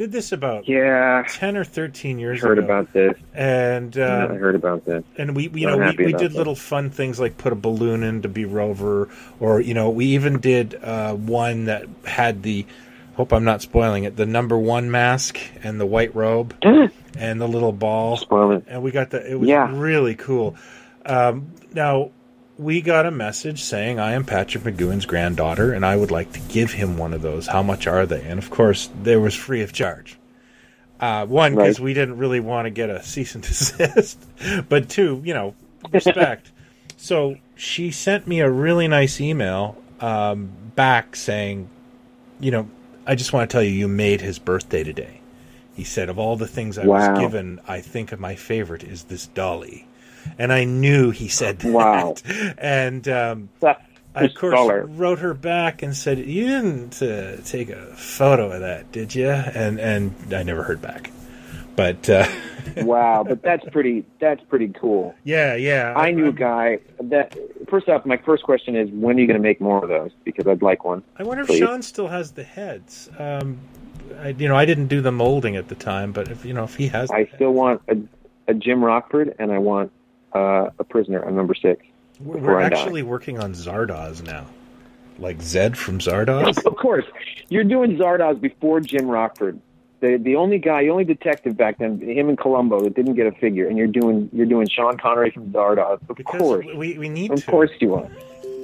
Did this about yeah, ten or thirteen years I heard ago. about this. And uh, Yeah, I heard about this. And we, you I'm know, we, happy we about did that. little fun things like put a balloon in to be Rover, or you know, we even did uh, one that had the. Hope I'm not spoiling it. The number one mask and the white robe and the little ball. Spoil it. And we got the. It was Yeah. really cool. Um, now we got a message saying I am Patrick McGowan's granddaughter, and I would like to give him one of those. How much are they? And of course, there was free of charge. Uh, one, because Right. we didn't really want to get a cease and desist, but two, you know, respect. So she sent me a really nice email um, back saying, you know, I just want to tell you, you made his birthday today. He said, of all the things I Wow. was given, I think my favorite is this dolly. And I knew he said that. Wow. And um, That's I, of course, dollar. wrote her back and said, you didn't uh, take a photo of that, did you? And and I never heard back. But, uh, Wow, but that's pretty. That's pretty cool. yeah, yeah. I knew a guy that. First off, my first question is, when are you going to make more of those? Because I'd like one. I wonder if Please. Sean still has the heads. Um, I, you know, I didn't do the molding at the time, but if you know, if he has, I the still heads. want a, a Jim Rockford, and I want uh, a prisoner on number six. We're, before we're I die. actually working on Zardoz now, like Zed from Zardoz. Of course, you're doing Zardoz before Jim Rockford. The the only guy, the only detective back then, him and Columbo, that didn't get a figure, and you're doing you're doing Sean Connery from Zardoz. Of Because course, we we need of to. course you are.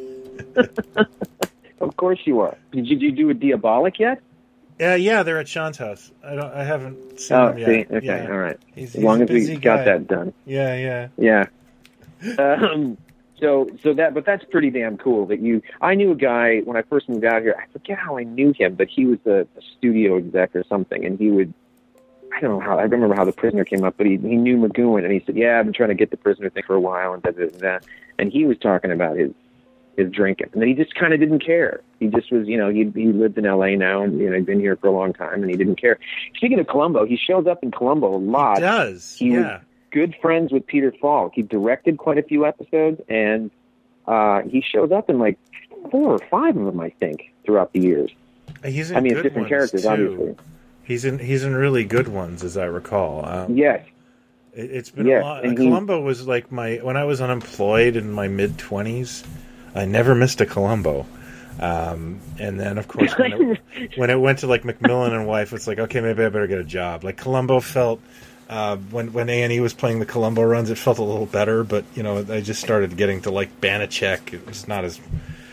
Of course you are. Did you, did you do a Diabolic yet? Yeah, yeah, they're at Sean's house. I don't. I haven't seen Oh, them see, yet. okay, Yeah. all right. He's, As he's long a as we busy got guy. that done. Yeah, yeah. Yeah. Um, so, so that, but that's pretty damn cool that you, I knew a guy when I first moved out here, I forget how I knew him, but he was a, a studio exec or something, and he would, I don't know how, I remember how the prisoner came up, but he, he knew McGowan, and he said, yeah, I've been trying to get the prisoner thing for a while, and da, da, da, da. And he was talking about his, his drinking, and then he just kind of didn't care. He just was, you know, he he lived in L A now, and you know, he'd been here for a long time, and he didn't care. Speaking of Columbo, he shows up in Columbo a lot. He does. He was yeah. good friends with Peter Falk. He directed quite a few episodes, and uh, he shows up in like four or five of them, I think, throughout the years. He's in I mean, good it's different ones, characters, too. obviously. He's in he's in really good ones, as I recall. Um, Yes. it, it's been Yes, a lot. and he- Columbo was like my when I was unemployed in my mid twenties. I never missed a Columbo. Um, and then, of course, when it, when it went to like Macmillan and Wife, it's like, okay, maybe I better get a job. Like Columbo felt uh, when when A and E was playing the Columbo runs, it felt a little better. But you know, I just started getting to like Banachek. It was not as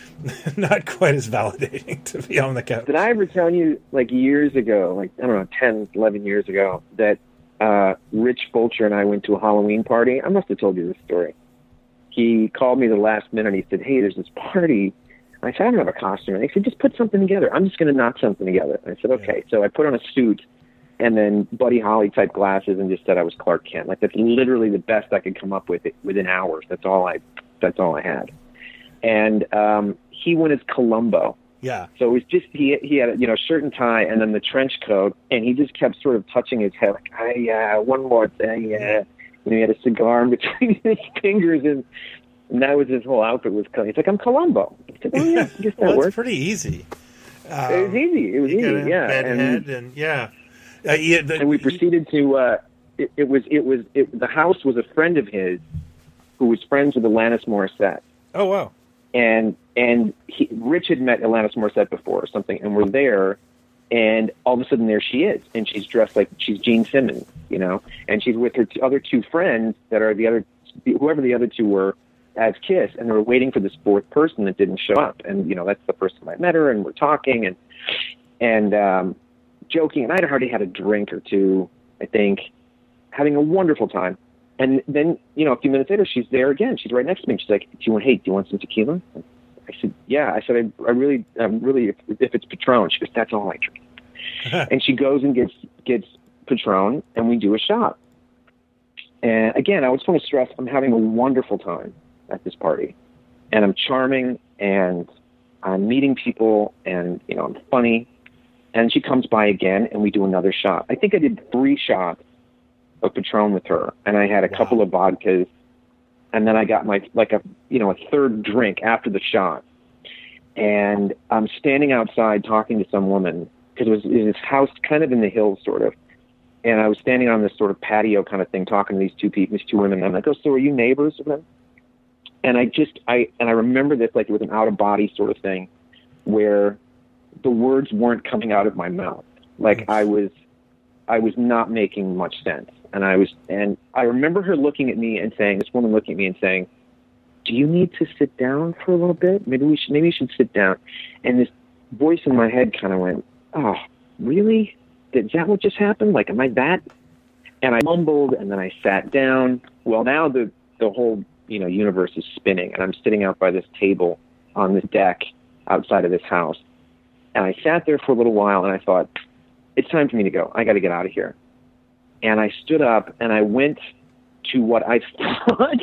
not quite as validating to be on the couch. Did I ever tell you, like years ago, like, I don't know, ten, eleven years ago, that uh, Rich Fulcher and I went to a Halloween party? I must have told you this story. He called me the last minute and he said, hey, there's this party. I said, I don't have a costume. And he said, just put something together. I'm just going to knock something together. And I said, okay. Yeah. So I put on a suit and then Buddy Holly type glasses and just said I was Clark Kent. Like, that's literally the best I could come up with it within hours. That's all I, that's all I had. And um, he went as Columbo. Yeah. So it was just, he he had a, you know, shirt and tie and then the trench coat, and he just kept sort of touching his head like, I, uh, one more thing, uh, you know, he had a cigar in between his fingers, and, and that was his whole outfit was, he's like, I'm Columbo. I said, oh yeah, I guess that well, works. it's pretty easy. Um, It was easy. It was you got easy, a yeah. bedhead And, and yeah. Uh, yeah the, and we proceeded to, uh, it, it was, it was, it, the house was a friend of his who was friends with Alanis Morissette. Oh, wow. And and he, Rich had met Alanis Morissette before or something, and we're there, and all of a sudden there she is, and she's dressed like she's Gene Simmons, you know, and she's with her t- other two friends that are the other, whoever the other two were, as Kiss, and they were waiting for this fourth person that didn't show up, and you know that's the first time I met her, and we're talking and and um, joking, and I'd already had a drink or two, I think, having a wonderful time. And then, you know, a few minutes later, she's there again. She's right next to me. She's like, "Do you want? Hey, do you want some tequila?" I said, "Yeah." I said, "I, I really, I'm really, if, if it's Patron." She goes, "That's all I drink." And she goes and gets gets Patron, and we do a shot. And again, I just want to stress, I'm having a wonderful time at this party, and I'm charming, and I'm meeting people, and you know, I'm funny. And she comes by again, and we do another shot. I think I did three shots of Patron with her, and I had a Wow. couple of vodkas, and then I got my like a you know a third drink after the shot, and I'm standing outside talking to some woman, because it was in this house kind of in the hills, sort of. And I was standing on this sort of patio kind of thing, talking to these two people, these two women. And I'm like, oh, so are you neighbors of them? And I just, I, and I remember this like it was an out of body sort of thing where the words weren't coming out of my mouth. Like I was, I was not making much sense. And I was, and I remember her looking at me and saying, this woman looking at me and saying, do you need to sit down for a little bit? Maybe we should, maybe you should sit down. And this voice in my head kind of went, oh, really? Is that what just happened? Like, am I that? And I mumbled, and then I sat down. Well, now the, the whole, you know, universe is spinning, and I'm sitting out by this table on this deck outside of this house. And I sat there for a little while, and I thought, it's time for me to go. I got to get out of here. And I stood up, and I went to what I thought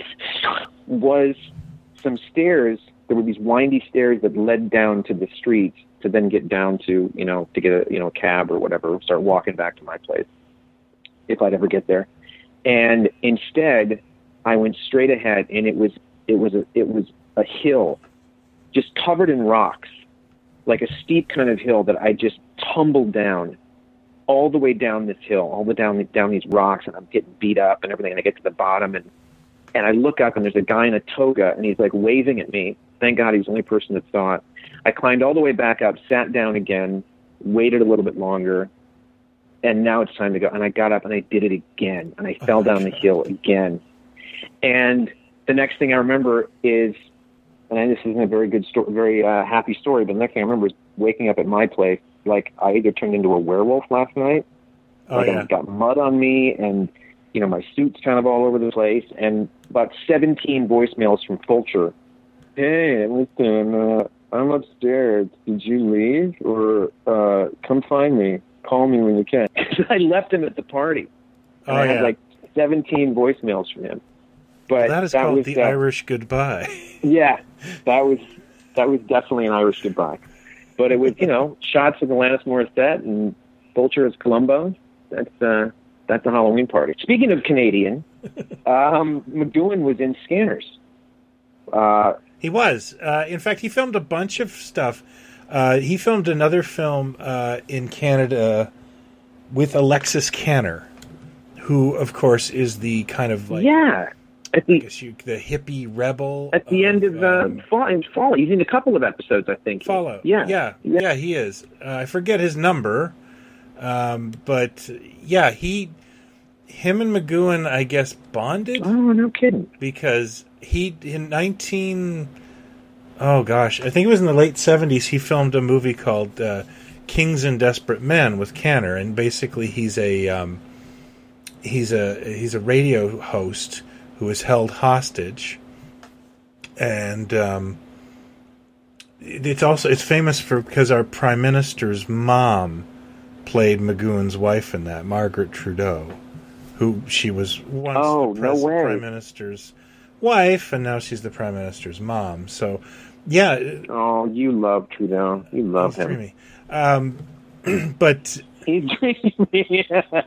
was some stairs. There were these windy stairs that led down to the street to then get down to, you know, to get a, you know, a cab or whatever, start walking back to my place if I'd ever get there. And instead I went straight ahead, and it was, it was a, it was a hill just covered in rocks, like a steep kind of hill that I just tumbled down all the way down this hill, all the down, down these rocks, and I'm getting beat up and everything. And I get to the bottom, and, and I look up, and there's a guy in a toga, and he's like waving at me. Thank God he's the only person that saw it. I climbed all the way back up, sat down again, waited a little bit longer, and now it's time to go. And I got up and I did it again, and I oh fell down God. the hill again. And the next thing I remember is, and this isn't a very good story, very uh, happy story, but the next thing I remember is waking up at my place, like I either turned into a werewolf last night, oh, like yeah. I got mud on me, and you know my suit's kind of all over the place, and about seventeen voicemails from Fulcher. Hey, listen, uh, I'm upstairs. Did you leave? Or uh, come find me. Call me when you can. I left him at the party. And oh, I had yeah. like seventeen voicemails from him. But well, that is that called was, the uh, Irish goodbye. Yeah, that was that was definitely an Irish goodbye. But it was, you know, shots of Alanis Morissette and Fulcher as Columbo. That's uh, that's a Halloween party. Speaking of Canadian, um, McGowan was in Scanners. Uh, He was. Uh, in fact, he filmed a bunch of stuff. Uh, he filmed another film uh, in Canada with Alexis Canner, who, of course, is the kind of like yeah, at the I guess you, the hippie rebel at the of, end of uh, um, Fall. In Fall, he's in a couple of episodes, I think. Follow. Yeah, yeah, yeah, yeah he is. Uh, I forget his number, um, but yeah, he, him and McGowan, I guess, bonded. Oh, no kidding. Because he in nineteen. Oh gosh, I think it was in the late seventies. He filmed a movie called uh, Kings and Desperate Men with Canner, and basically he's a um, he's a he's a radio host who is held hostage, and um, it's also it's famous for because our prime minister's mom played McGowan's wife in that, Margaret Trudeau, who she was once oh, the pres- no way. prime minister's wife, and now she's the prime minister's mom. So. Yeah. Oh, you love Trudeau. You love he's him. Dreamy. Um, but he's dreamy.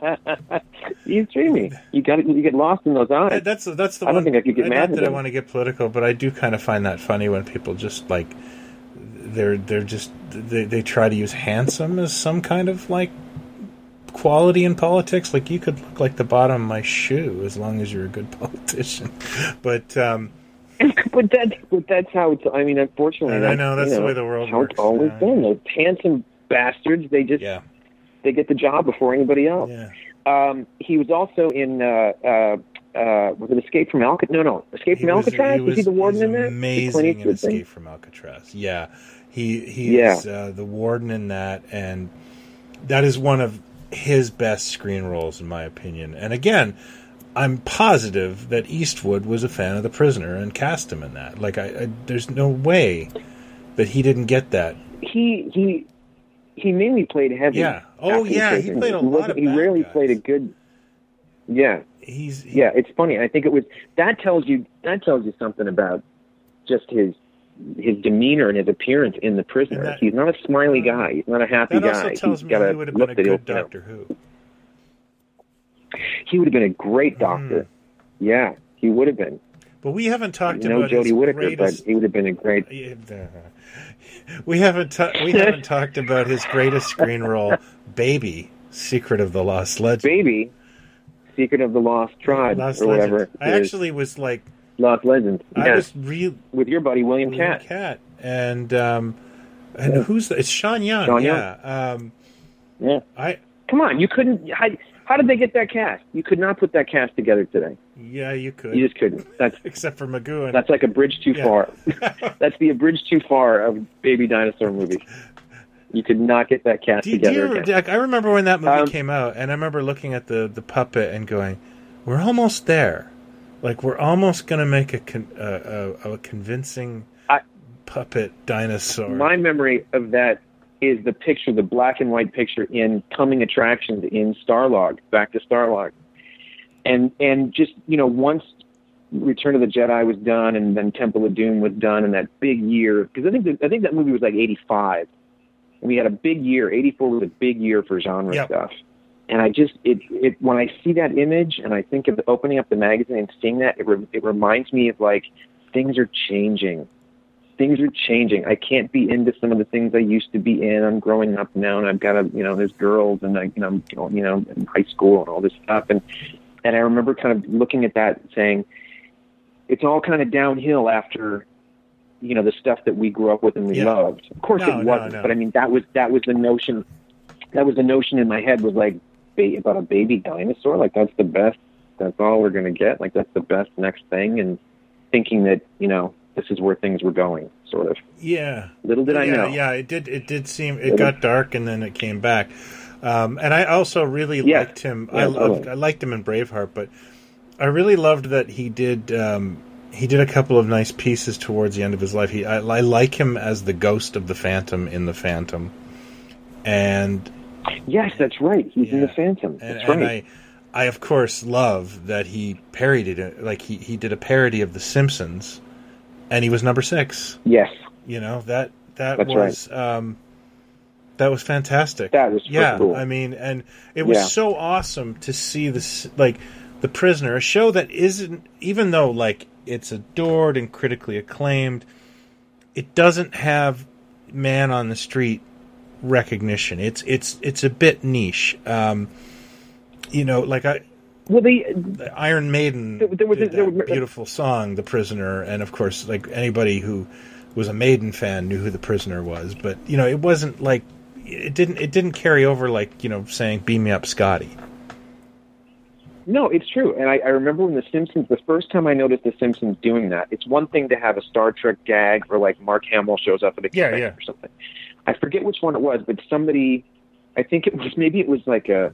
He's dreamy. You got you get lost in those eyes. That's that's the I one. don't think I could get I, mad not at that him. I want to get political, but I do kind of find that funny when people just like they're they're just they they try to use handsome as some kind of like quality in politics. Like you could look like the bottom of my shoe as long as you're a good politician. But. Um, But that, but that's how it's. I mean, unfortunately, I know that's you know, the way the world how works. it's always uh, been. Those handsome bastards. They just yeah. they get the job before anybody else. Yeah. Um, he was also in. Uh, uh, uh, was it Escape from Alcatraz? No, no, Escape He from was, Alcatraz. he Was, was he the warden he's in that? Amazing in Escape thing? from Alcatraz. Yeah, he he Yeah. is uh, the warden in that, and that is one of his best screen roles, in my opinion. And again, I'm positive that Eastwood was a fan of The Prisoner and cast him in that. Like, I, I there's no way that he didn't get that. He he he mainly played heavy. Yeah. Oh, after yeah. played He him. played a he lot of He bad rarely guys. played a good. Yeah. He's he, Yeah, it's funny. I think it was that tells you that tells you something about just his his demeanor and his appearance in The Prisoner. that- He's not a smiley guy. He's not a happy that guy. also tells He's me got a he would have look been a that he'll, good you know, Doctor Who. He would have been a great doctor. Mm. Yeah, he would have been. But we haven't talked no about Jodie his Whittaker, greatest... but he would have been a great. We haven't ta- we haven't talked about his greatest screen role, Baby, Secret of the Lost Legend. Baby, Secret of the Lost Tribe, Lost or Legend. whatever. I actually was like, Lost Legend. I yes. was real with your buddy William, William Catt. Catt, and um, and Yeah. who's the, it's Sean Young. Sean Young. yeah, um, Yeah. I Come on, you couldn't. How, how did they get that cast? You could not put that cast together today. yeah you could, You just couldn't. That's except for Magoo. And, that's like a bridge too Yeah. far. That's the a bridge too far of baby dinosaur movies. You could not get that cast do, you- do together you, again. like, I remember when that movie Um, came out, and I remember looking at the the puppet and going, "We're almost there. Like we're almost going to make a con- uh, a, a convincing I- puppet dinosaur." My memory of that is the picture, the black and white picture in Coming Attractions in Starlog, back to Starlog. And and just, you know, once Return of the Jedi was done and then Temple of Doom was done and that big year, because I think that, I think that movie was like eighty-five. And we had a big year. eighty-four was a big year for genre Yep. stuff. And I just, it, it, when I see that image and I think of opening up the magazine and seeing that, it, re, it reminds me of like, things are changing. Things are changing. I can't be into some of the things I used to be in. I'm growing up now, and I've got a, you know, there's girls, and I, you know, you know, in high school and all this stuff. And and I remember kind of looking at that and saying, it's all kind of downhill after, you know, the stuff that we grew up with and we Yeah. loved. Of course, No, it no, wasn't. no. But I mean, that was that was the notion. That was the notion in my head was like ba- about a baby dinosaur. Like that's the best. That's all we're going to get. Like that's the best next thing. And thinking that, you know, this is where things were going, sort of. Yeah. Little did I yeah, know. Yeah, it did. It did seem. It Little- got dark, and then it came back. Um, and I also really Yeah. liked him. Yeah, I loved. totally. I liked him in Braveheart, but I really loved that he did. Um, he did a couple of nice pieces towards the end of his life. He. I, I like him as the ghost of the Phantom in the Phantom, and Yes, that's right. He's in Yeah. the Phantom. and, That's and right. I, I of course love that he parodied it. Like he, he did a parody of The Simpsons, and he was number six. Yes, You know that that That's was um, that was fantastic. that was yeah. cool. I mean, and it was Yeah. so awesome to see this, like The Prisoner, a show that isn't, even though like it's adored and critically acclaimed, it doesn't have man on the street recognition. It's it's it's a bit niche. Um, you know, like I. well, they The Iron Maiden There- there was a- did there that was- beautiful song, "The Prisoner," and of course, like anybody who was a Maiden fan knew who The Prisoner was. But you know, it wasn't like it didn't it didn't carry over like you know saying "Beam me up, Scotty." no, it's true. And I, I remember when The Simpsons, the first time I noticed The Simpsons doing that. It's one thing to have a Star Trek gag or like Mark Hamill shows up at a Yeah, convention yeah. or something. I forget which one it was, but somebody, I think it was maybe it was like a.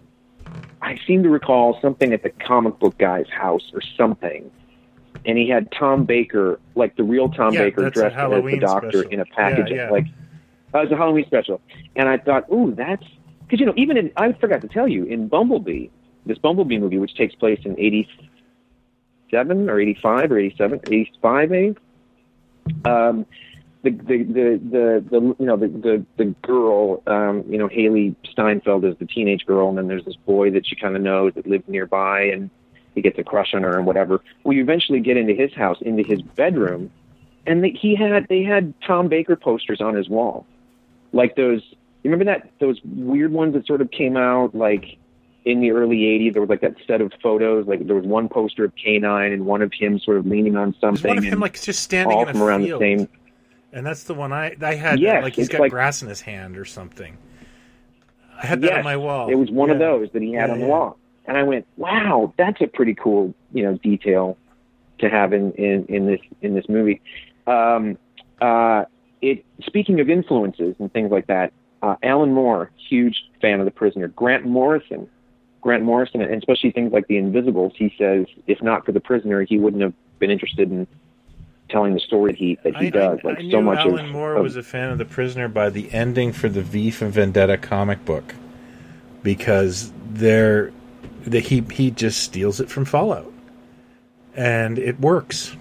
I seem to recall something at the comic book guy's house or something, and he had Tom Baker, like the real Tom Yeah, Baker, that's a dressed as the Halloween Doctor special. in a package, Yeah, yeah. like uh, it was a Halloween special. And I thought, ooh, that's because you know, even in I forgot to tell you in Bumblebee, this Bumblebee movie, which takes place in eighty-seven or eighty-five or eighty-seven, eighty-five, maybe. Um, the the the the, the you know the the, the girl, um, you know Haley Steinfeld is the teenage girl, and then there's this boy that she kind of knows that lives nearby, and he gets a crush on her and whatever. We eventually get into his house, into his bedroom, and the, he had they had Tom Baker posters on his wall, like those. You remember that those weird ones that sort of came out like in the early eighties? There was like that set of photos. Like there was one poster of K nine and one of him sort of leaning on There's something. one of him and like just standing all in a from around field, the same. and that's the one I I had. Yes, like he's it's got like- grass in his hand or something. I had that Yes, on my wall. It was one of Yeah. those that he had Yeah, on the yeah. wall, and I went, "Wow, that's a pretty cool, you know, detail to have in in, in this in this movie." Um, uh, it speaking of influences and things like that, uh, Alan Moore, huge fan of The Prisoner. Grant Morrison, Grant Morrison, and especially things like The Invisibles. He says, if not for The Prisoner, he wouldn't have been interested in telling the story that he that he I, does. I, like I so knew much Alan of, Moore of was a fan of The Prisoner by the ending for the V for Vendetta comic book, because there, the, he he just steals it from Fallout, and it works.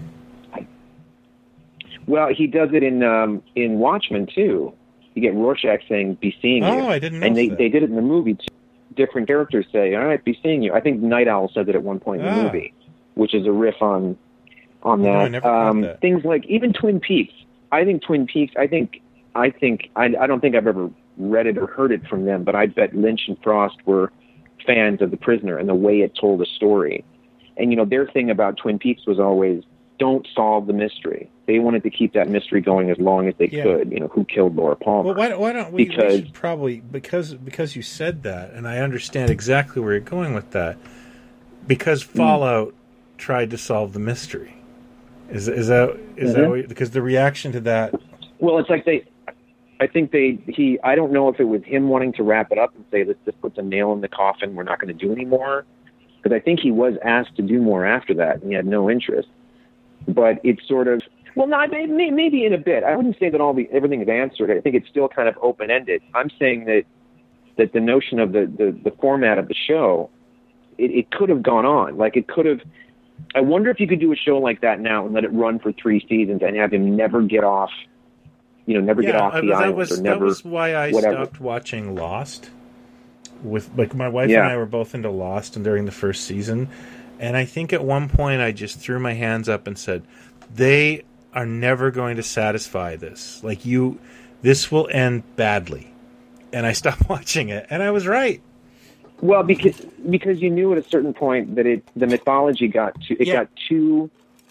Well, he does it in um, in Watchmen too. You get Rorschach saying, "Be seeing you," Oh, I didn't know and they that. they did it in the movie too. Different characters say, "All right, be seeing you." I think Night Owl says it at one point in the Ah. movie, which is a riff on on No, I that. never caught um, that. Things like even Twin Peaks. I think Twin Peaks. I think. I think. I, I don't think I've ever read it or heard it from them, but I bet Lynch and Frost were fans of The Prisoner and the way it told a story. And you know, their thing about Twin Peaks was always don't solve the mystery. They wanted to keep that mystery going as long as they Yeah. could. You know, who killed Laura Palmer? Well, why, why don't we, Because- we should probably because because you said that, and I understand exactly where you're going with that. Because Fallout tried to solve the mystery. Is is that is that Mhm. what, because the reaction to that? Well, it's like they. I think they. He. I don't know if it was him wanting to wrap it up and say, "Let's just put the nail in the coffin. We're not going to do any more." Because I think he was asked to do more after that, and he had no interest. But it's sort of. Well, not may- maybe in a bit. I wouldn't say that all the everything is answered. I think it's still kind of open ended. I'm saying that that the notion of the the, the format of the show, it, it could have gone on. Like it could have. I wonder if you could do a show like that now and let it run for three seasons and have him never get off, you know, never get Yeah, off the that island was or that never. was why I whatever. stopped watching Lost. With like my wife Yeah. and I were both into Lost, and during the first season, and I think at one point I just threw my hands up and said, "They are never going to satisfy this. Like you, this will end badly." And I stopped watching it, and I was right. Well, because because you knew at a certain point that it the mythology got too it Yeah. got too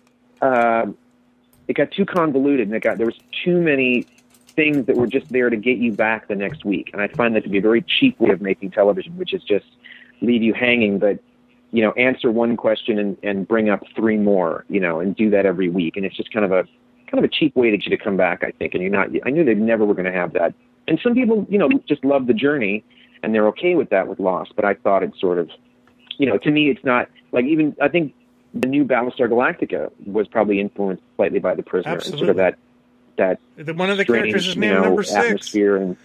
uh, it got too convoluted, and it got there was too many things that were just there to get you back the next week. And I find that to be a very cheap way of making television, which is just leave you hanging, but you know, answer one question and, and bring up three more, you know, and do that every week. And it's just kind of a kind of a cheap way to get you to come back, I think. And you're not. I knew they never were going to have that. And some people, you know, just love the journey. And they're okay with that with Lost, but I thought it's sort of, you know, to me, it's not like even I think the new Battlestar Galactica was probably influenced slightly by The Prisoner and sort of that that The, one of the strange, characters is you named know, number six. atmosphere, and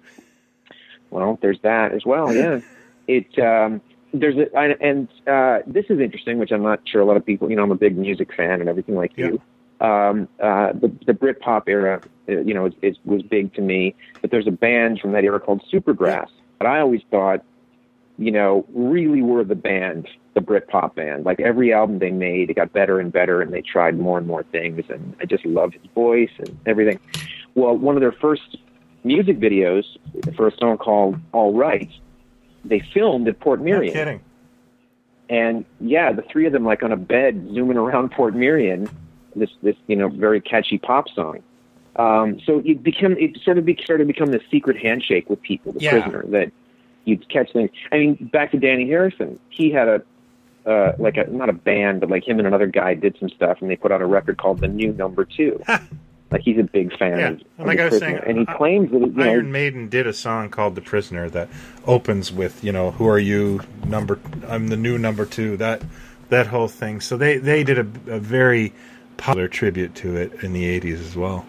well, there's that as well. Yeah, it um, there's a I, and uh, this is interesting, which I'm not sure a lot of people. You know, I'm a big music fan and everything like Yeah. you. Um, uh, the the Britpop era, uh, you know, it, it was big to me. But there's a band from that era called Supergrass. But I always thought, you know, really were the band, the Britpop band. Like every album they made, it got better and better, and they tried more and more things. And I just loved his voice and everything. Well, one of their first music videos for a song called All Right, they filmed at Port No Miriam. kidding. And yeah, the three of them like on a bed zooming around Port Miriam, this this you know very catchy pop song. Um, so it became it sort of be, started to become this secret handshake with people, the Yeah. Prisoner, that you'd catch things. I mean, back to Danny Harrison, he had a uh, like a not a band, but like him and another guy did some stuff, and they put out a record called The New Number Two. Like he's a big fan Yeah, of, and of like the I was Prisoner, saying, and he uh, claims that you know, Iron Maiden did a song called "The Prisoner" that opens with, you know, "Who are you? Number, I'm the new number two." That that whole thing. So they they did a, a very popular tribute to it in the eighties as well.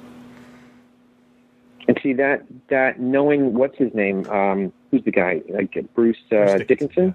and see that that knowing what's his name, um, who's the guy, like Bruce, uh, Bruce Dickinson. Dickinson.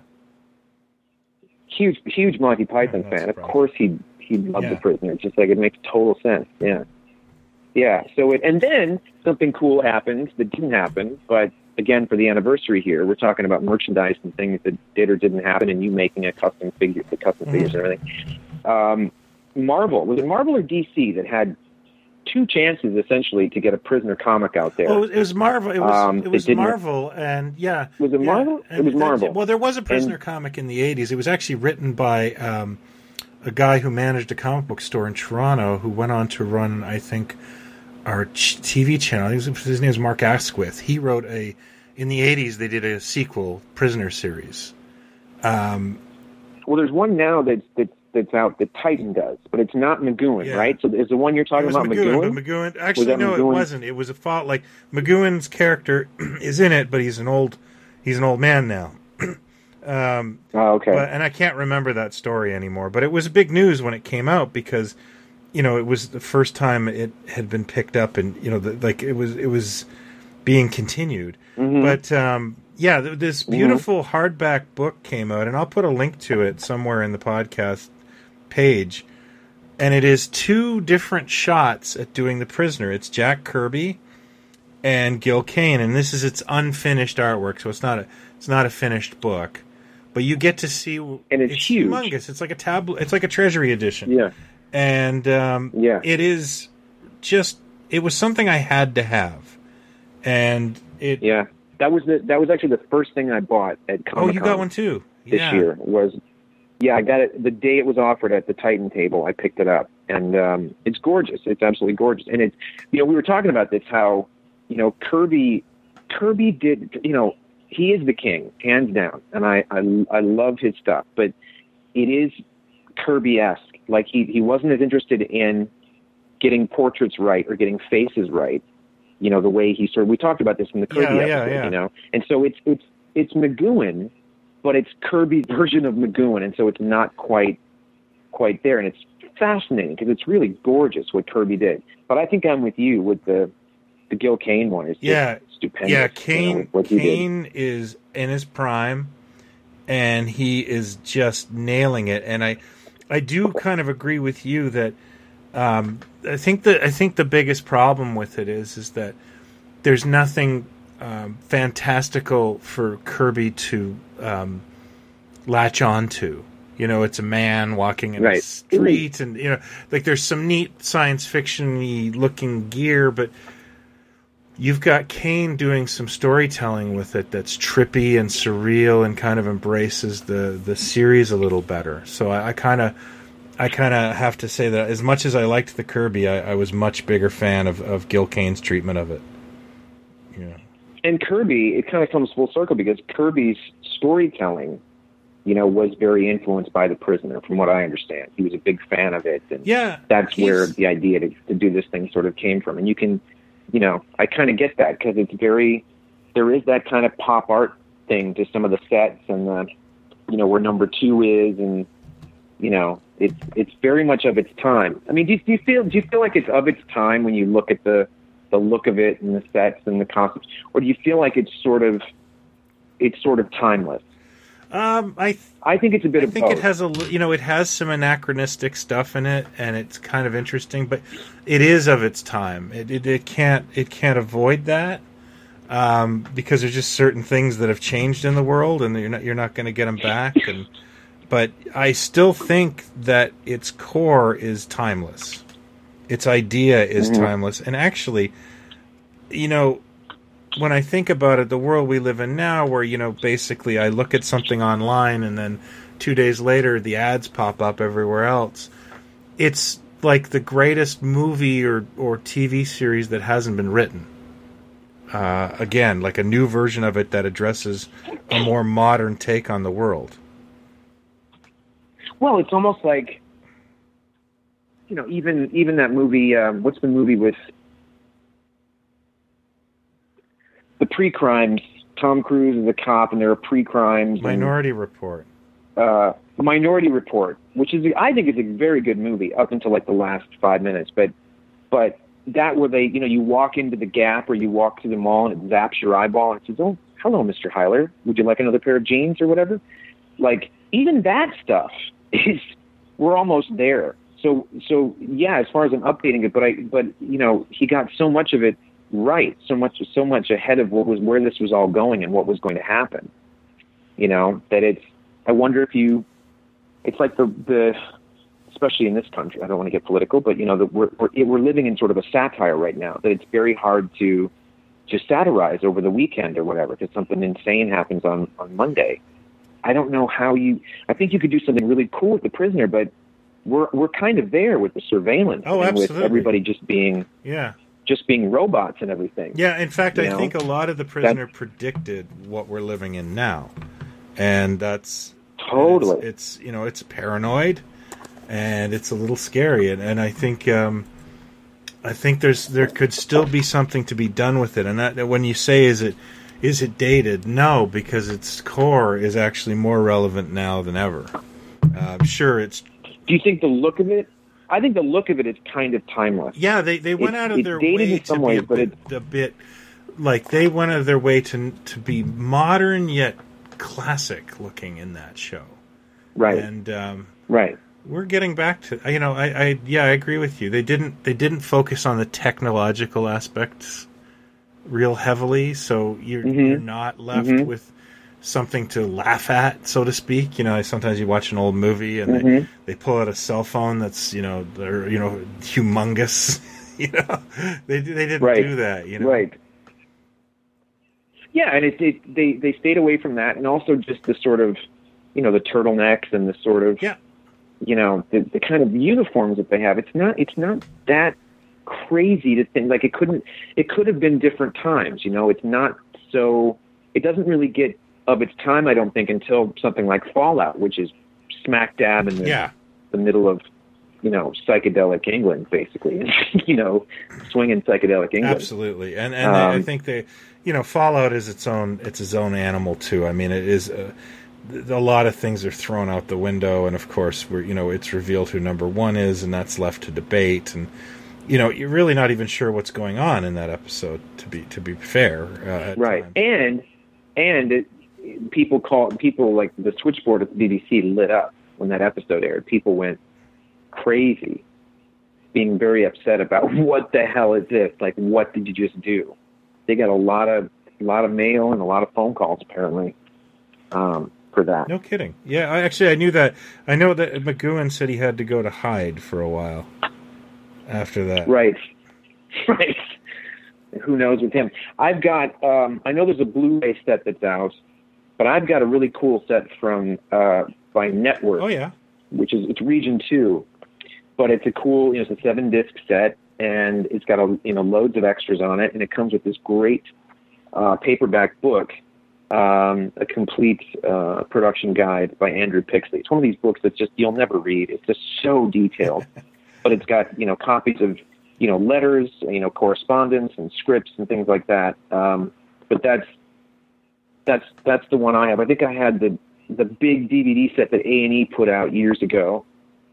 Huge, huge Monty Python I'm not fan. Of surprised. course, he he loved Yeah. The Prisoner. It's just like it makes total sense. Yeah, yeah. So it, and then something cool happened that didn't happen, but again, for the anniversary here, we're talking about merchandise and things that did or didn't happen, and you making a custom figure, the custom figures and everything. Um, Marvel was it Marvel or D C that had two chances essentially to get a Prisoner comic out there? Oh, it was Marvel. It was Um, it was it didn't- Marvel, and yeah, Was it yeah, Marvel? It and was that- Marvel. Well, there was a Prisoner And- comic in the eighties. It was actually written by um, a guy who managed a comic book store in Toronto, who went on to run, I think, our ch- T V channel. His, his name is Mark Asquith. He wrote a in the eighties. They did a sequel, Prisoner series. Um, Well, there's one now that's that's that's out that Titan does, but it's not McGowan, Yeah. right? So is the one you're It talking was about McGowan, McGowan? but McGowan actually that no, it McGowan? wasn't. It was a fault. Like McGowan's character is in it, but he's an old he's an old man now. um, Oh, okay. but, and I can't remember that story anymore. But it was big news when it came out because you know it was the first time it had been picked up, and you know the, like it was it was being continued. Mhm. But um, yeah, th- this beautiful hardback book came out, and I'll put a link to it somewhere in the podcast page. And it is two different shots at doing The Prisoner. It's Jack Kirby and Gil Kane, and this is its unfinished artwork, so it's not a it's not a finished book. But you get to see, And it's huge. humongous. It's like a tablet. It's like a treasury edition. Yeah. and um, yeah, it is just it was something I had to have, and it yeah. That was the that was actually the first thing I bought at Comic-Con. Oh, you got one too this yeah. year. Was yeah, I got it the day it was offered at the Titan table. I picked it up, and um, it's gorgeous. It's absolutely gorgeous, and it's you know we were talking about this how you know Kirby Kirby did you know he is the king hands down, and I I, I love his stuff, but it is Kirby-esque. Like he he wasn't as interested in getting portraits right or getting faces right. You know, the way he sort of, we talked about this in the Kirby yeah, episode, yeah, yeah. you know, and so it's, it's, it's McGoohan, but it's Kirby's version of McGoohan. And so it's not quite, quite there. And it's fascinating because it's really gorgeous what Kirby did. But I think I'm with you with the, the Gil Kane one. It's just yeah, stupendous. Yeah. Kane, you know, what he Kane did. is in his prime and he is just nailing it. And I, I do kind of agree with you that, Um, I think that I think the biggest problem with it is is that there's nothing um, fantastical for Kirby to um, latch onto. You know, it's a man walking in Right. a street, and you know, like there's some neat science fiction-y looking gear, but you've got Kane doing some storytelling with it that's trippy and surreal and kind of embraces the the series a little better. So I, I kind of. I kind of have to say that as much as I liked the Kirby, I, I was much bigger fan of, of Gil Kane's treatment of it. Yeah. And Kirby, it kind of comes full circle because Kirby's storytelling, you know, was very influenced by The Prisoner, from what I understand. He was a big fan of it. And Yeah. that's where the idea to, to do this thing sort of came from. And you can, you know, I kind of get that because it's very, there is that kind of pop art thing to some of the sets and the, you know, where number two is and, you know, it's it's very much of its time. I mean, do you, do you feel do you feel like it's of its time when you look at the the look of it and the sets and the costumes, or do you feel like it's sort of it's sort of timeless? Um, I th- I think it's a bit I of think both. it has a li- you know it has some anachronistic stuff in it, and it's kind of interesting, but it is of its time. It it, it can't it can't avoid that um, because there's just certain things that have changed in the world, and you're not you're not going to get them back. And but I still think that its core is timeless. Its idea is Mm-hmm. timeless, and actually, you know. When I think about it, the world we live in now, where, you know, basically I look at something online and then two days later the ads pop up everywhere else, it's like the greatest movie or, or T V series that hasn't been written. Uh, again, like a new version of it that addresses a more modern take on the world. Well, it's almost like, you know, even even that movie, um, what's the movie with the pre-crimes? Tom Cruise is a cop, and there are pre-crimes. Minority Report. Uh, Minority Report, which is, I think, is a very good movie up until like the last five minutes. But, but that where they, you know, you walk into the Gap or you walk to the mall and it zaps your eyeball and it says, "Oh, hello, Mister Hyler. Would you like another pair of jeans or whatever?" Like even that stuff is, we're almost there. So, so yeah, as far as I'm updating it, but I, but you know, he got so much of it right, so much, so much ahead of what was where this was all going and what was going to happen. You know, that it's. I wonder if you. It's like the the, especially in this country. I don't want to get political, but you know, the, we're we're, we're living in sort of a satire right now. That it's very hard to to satirize over the weekend or whatever because something insane happens on on Monday. I don't know how you. I think you could do something really cool with The Prisoner, but we're we're kind of there with the surveillance Oh, and absolutely. with everybody just being. Yeah. just being robots and everything. Yeah, in fact, You I know? think a lot of The Prisoner predicted what we're living in now. And that's... Totally. It's, it's, you know, it's paranoid, and it's a little scary. And, and I think um, I think there's there could still be something to be done with it. And that, when you say, is it is it dated? No, because its core is actually more relevant now than ever. Uh, sure, it's... Do you think the look of it? I think the look of it is kind of timeless. Yeah, they, they went It's- out of it's their dated way in some to ways, be a but bit, a bit like they went out of their way to to be modern yet classic looking in that show. Right. And um, right. we're getting back to you know I, I yeah I agree with you. They didn't they didn't focus on the technological aspects real heavily, so you're Mhm. you're not left Mhm. with something to laugh at, so to speak. You know, sometimes you watch an old movie and Mm-hmm. they, they pull out a cell phone that's, you know, they're, you know, humongous. You know, they they didn't Right. do that. You know, Right. Yeah, and it, it they they stayed away from that, and also just the sort of, you know, the turtlenecks and the sort of, Yeah. you know, the, the kind of uniforms that they have. It's not it's not that crazy to think, like it couldn't it could have been different times. You know, it's not so it doesn't really get of its time, I don't think, until something like Fallout, which is smack dab in the Yeah. the middle of, you know, psychedelic England, basically. You know, swinging psychedelic England. Absolutely, and and I Um, think they, you know, Fallout is its own it's its own animal too. I mean, it is uh, th- a lot of things are thrown out the window, and of course, we're you know it's revealed who number one is, and that's left to debate, and you know you're really not even sure what's going on in that episode. To be to be fair, uh, at Right, times. and and it, people call people like the switchboard at the B B C lit up when that episode aired. People went crazy, being very upset about what the hell is this? Like, what did you just do? They got a lot of a lot of mail and a lot of phone calls apparently um, for that. No kidding. Yeah, I, actually, I knew that. I know that McGowan said he had to go to hide for a while after that. Right, right. Who knows with him? I've got. Um, I know there's a Blu-ray set that's out, but I've got a really cool set from uh, by Network. Oh yeah. Which is it's Region Two, but it's a cool. You know, it's a seven disc set, and it's got a you know loads of extras on it, and it comes with this great uh, paperback book, um, a complete uh, production guide by Andrew Pixley. It's one of these books that just you'll never read. It's just so detailed, but it's got you know copies of you know letters, you know correspondence and scripts and things like that. Um, but that's that's that's the one I have. I think I had the the big D V D set that A and E put out years ago.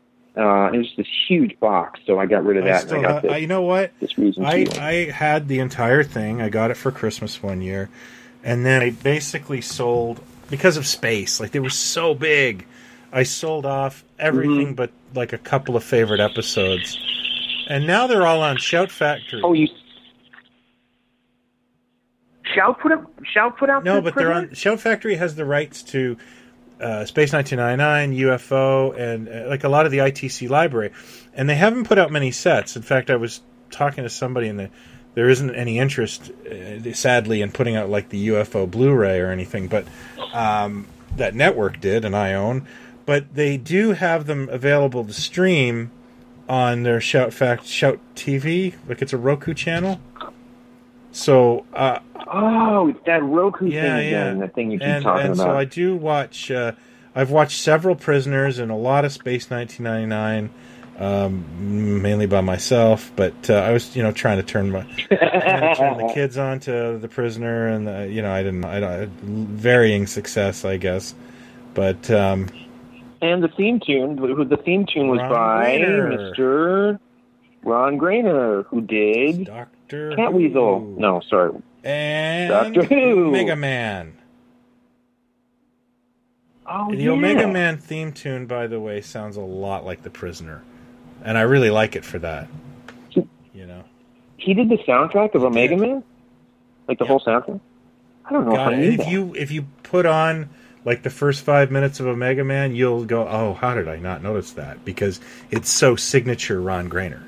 Uh, it was this huge box, so I got rid of I that. still and I got ha- this, I- you know what? this reason I, to. I had the entire thing. I got it for Christmas one year. And then I basically sold, because of space, like they were so big, I sold off everything Mm-hmm. but like a couple of favorite episodes. And now they're all on Shout Factory. Oh, you Shout put up Shout put out no, the but they're Prisoner? on. Shout Factory has the rights to uh, Space nineteen ninety-nine, U F O, and uh, like a lot of the I T C library. And they haven't put out many sets. In fact, I was talking to somebody and the, there isn't any interest, uh, sadly, in putting out like the U F O Blu-ray or anything, but um, that Network did, and I own. But they do have them available to stream on their Shout Fact Shout T V, like it's a Roku channel. So, uh, Oh, it's that Roku yeah, thing again, yeah. that thing you keep and, talking and about. so I do watch. Uh, I've watched several Prisoners and a lot of Space nineteen ninety-nine, um, mainly by myself. But uh, I was, you know, trying to turn my trying to turn the kids on to the Prisoner, and uh, you know, I didn't. I, I varying success, I guess. But um, And the theme tune, the theme tune was Ron by Grainer. Mister Ron Grainer, who did Doctor Catweasel. Who. No, sorry. and Doctor Who. Omega Man. Oh, The yeah. Omega Man theme tune, by the way, sounds a lot like The Prisoner, and I really like it for that. You know, He did the soundtrack of Omega did. Man? Like the Yeah. whole soundtrack? I don't know God, if I knew if that. you if you put on like the first five minutes of Omega Man, you'll go, "Oh, how did I not notice that?" Because it's so signature Ron Grainer.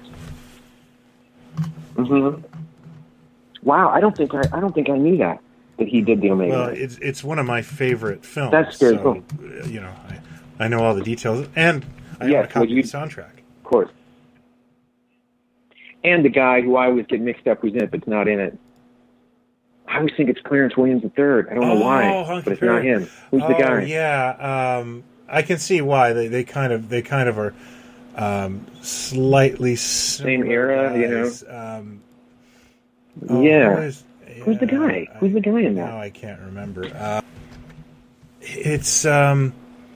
hmm Wow, I don't think I, I don't think I knew that that he did the Omega Well, Man. it's it's one of my favorite films. That's very so, cool. uh, You know, I, I know all the details, and I Yes, own a copy well, you- of the soundtrack. Of course. And the guy who I always get mixed up who's in it but's not in it. I always think it's Clarence Williams the third. I don't know Oh, why, Hunky but it's not Dory. him. Who's oh, the guy? Yeah, um, I can see why they, they kind of they kind of are um, slightly Same similar era, you know? guys. Um, oh, Yeah. who is- Who's the guy? I- Who's the guy in that? Now I can't remember. Uh, it's um,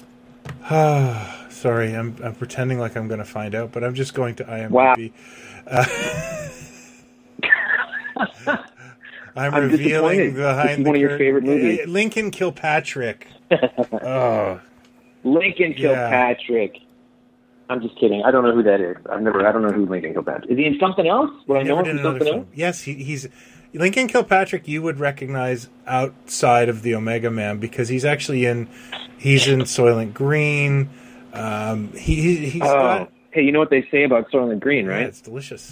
sorry, I'm I'm pretending like I'm going to find out, but I'm just going to IMDb. Uh, I'm, I'm revealing disappointed. behind This is the one of your curtain. favorite movies. Uh, Lincoln Kilpatrick. Oh, Lincoln Yeah. Kilpatrick. I'm just kidding. I don't know who that is. I've never. I don't know who Lincoln Kilpatrick is. He in something else? Would I know never him did from another something film. else? Yes, he, he's Lincoln Kilpatrick you would recognize outside of the Omega Man because he's actually in he's in Soylent Green. Um, he he's oh, got, hey, you know what they say about Soylent Green, right? Yeah, it's delicious.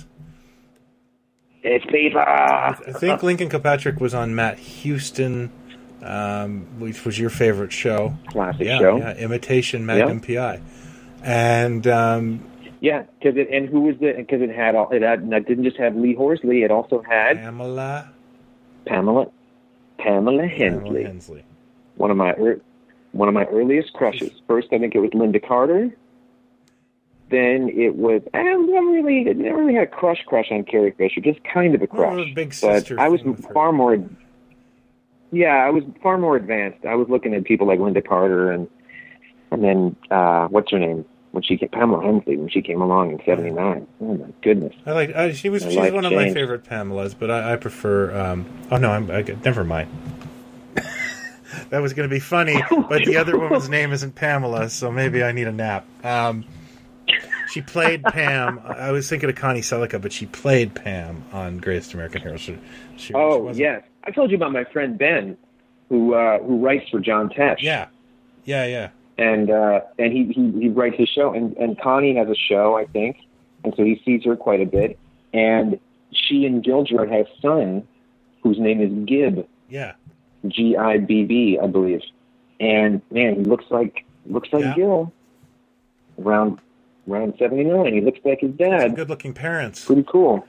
It's fever. I think Lincoln Kilpatrick was on Matt Houston, um, which was your favorite show. Classic yeah, show. Yeah, Imitation Magnum yeah. P I. And um, yeah, because it and who was the because it had all it had it didn't just have Lee Horsley, it also had Pamela Pamela Pamela Hensley. Pamela Hensley. One of my er, one of my earliest crushes. First, I think it was Linda Carter. Then it was I never really never really had a crush crush on Carrie Fisher, just kind of a crush. Well, a big sister but I was thing with far her. more. Yeah, I was far more advanced. I was looking at people like Linda Carter and and then uh, what's her name when she came, Pamela Hensley when she came along in seventy-nine. Oh my goodness! I like I, she was My she's life one of my changed. favorite Pamelas, but I, I prefer. Um, oh no, I'm I, never mind. That was going to be funny, but the other woman's name isn't Pamela, so maybe I need a nap. Um, she played Pam. I was thinking of Connie Selica, but she played Pam on Greatest American Hero. She, she Oh wasn't- yes, I told you about my friend Ben, who uh, who writes for John Tesh. yeah, yeah, yeah. and uh, and he, he he writes his show, and and Connie has a show, I think, and so he sees her quite a bit, and she and Gildred have a son whose name is Gib, Yeah. G I B B, I believe, and man, he looks like looks like Yeah. Gil, around around seventy nine. He looks like his dad. Good looking parents. Pretty cool.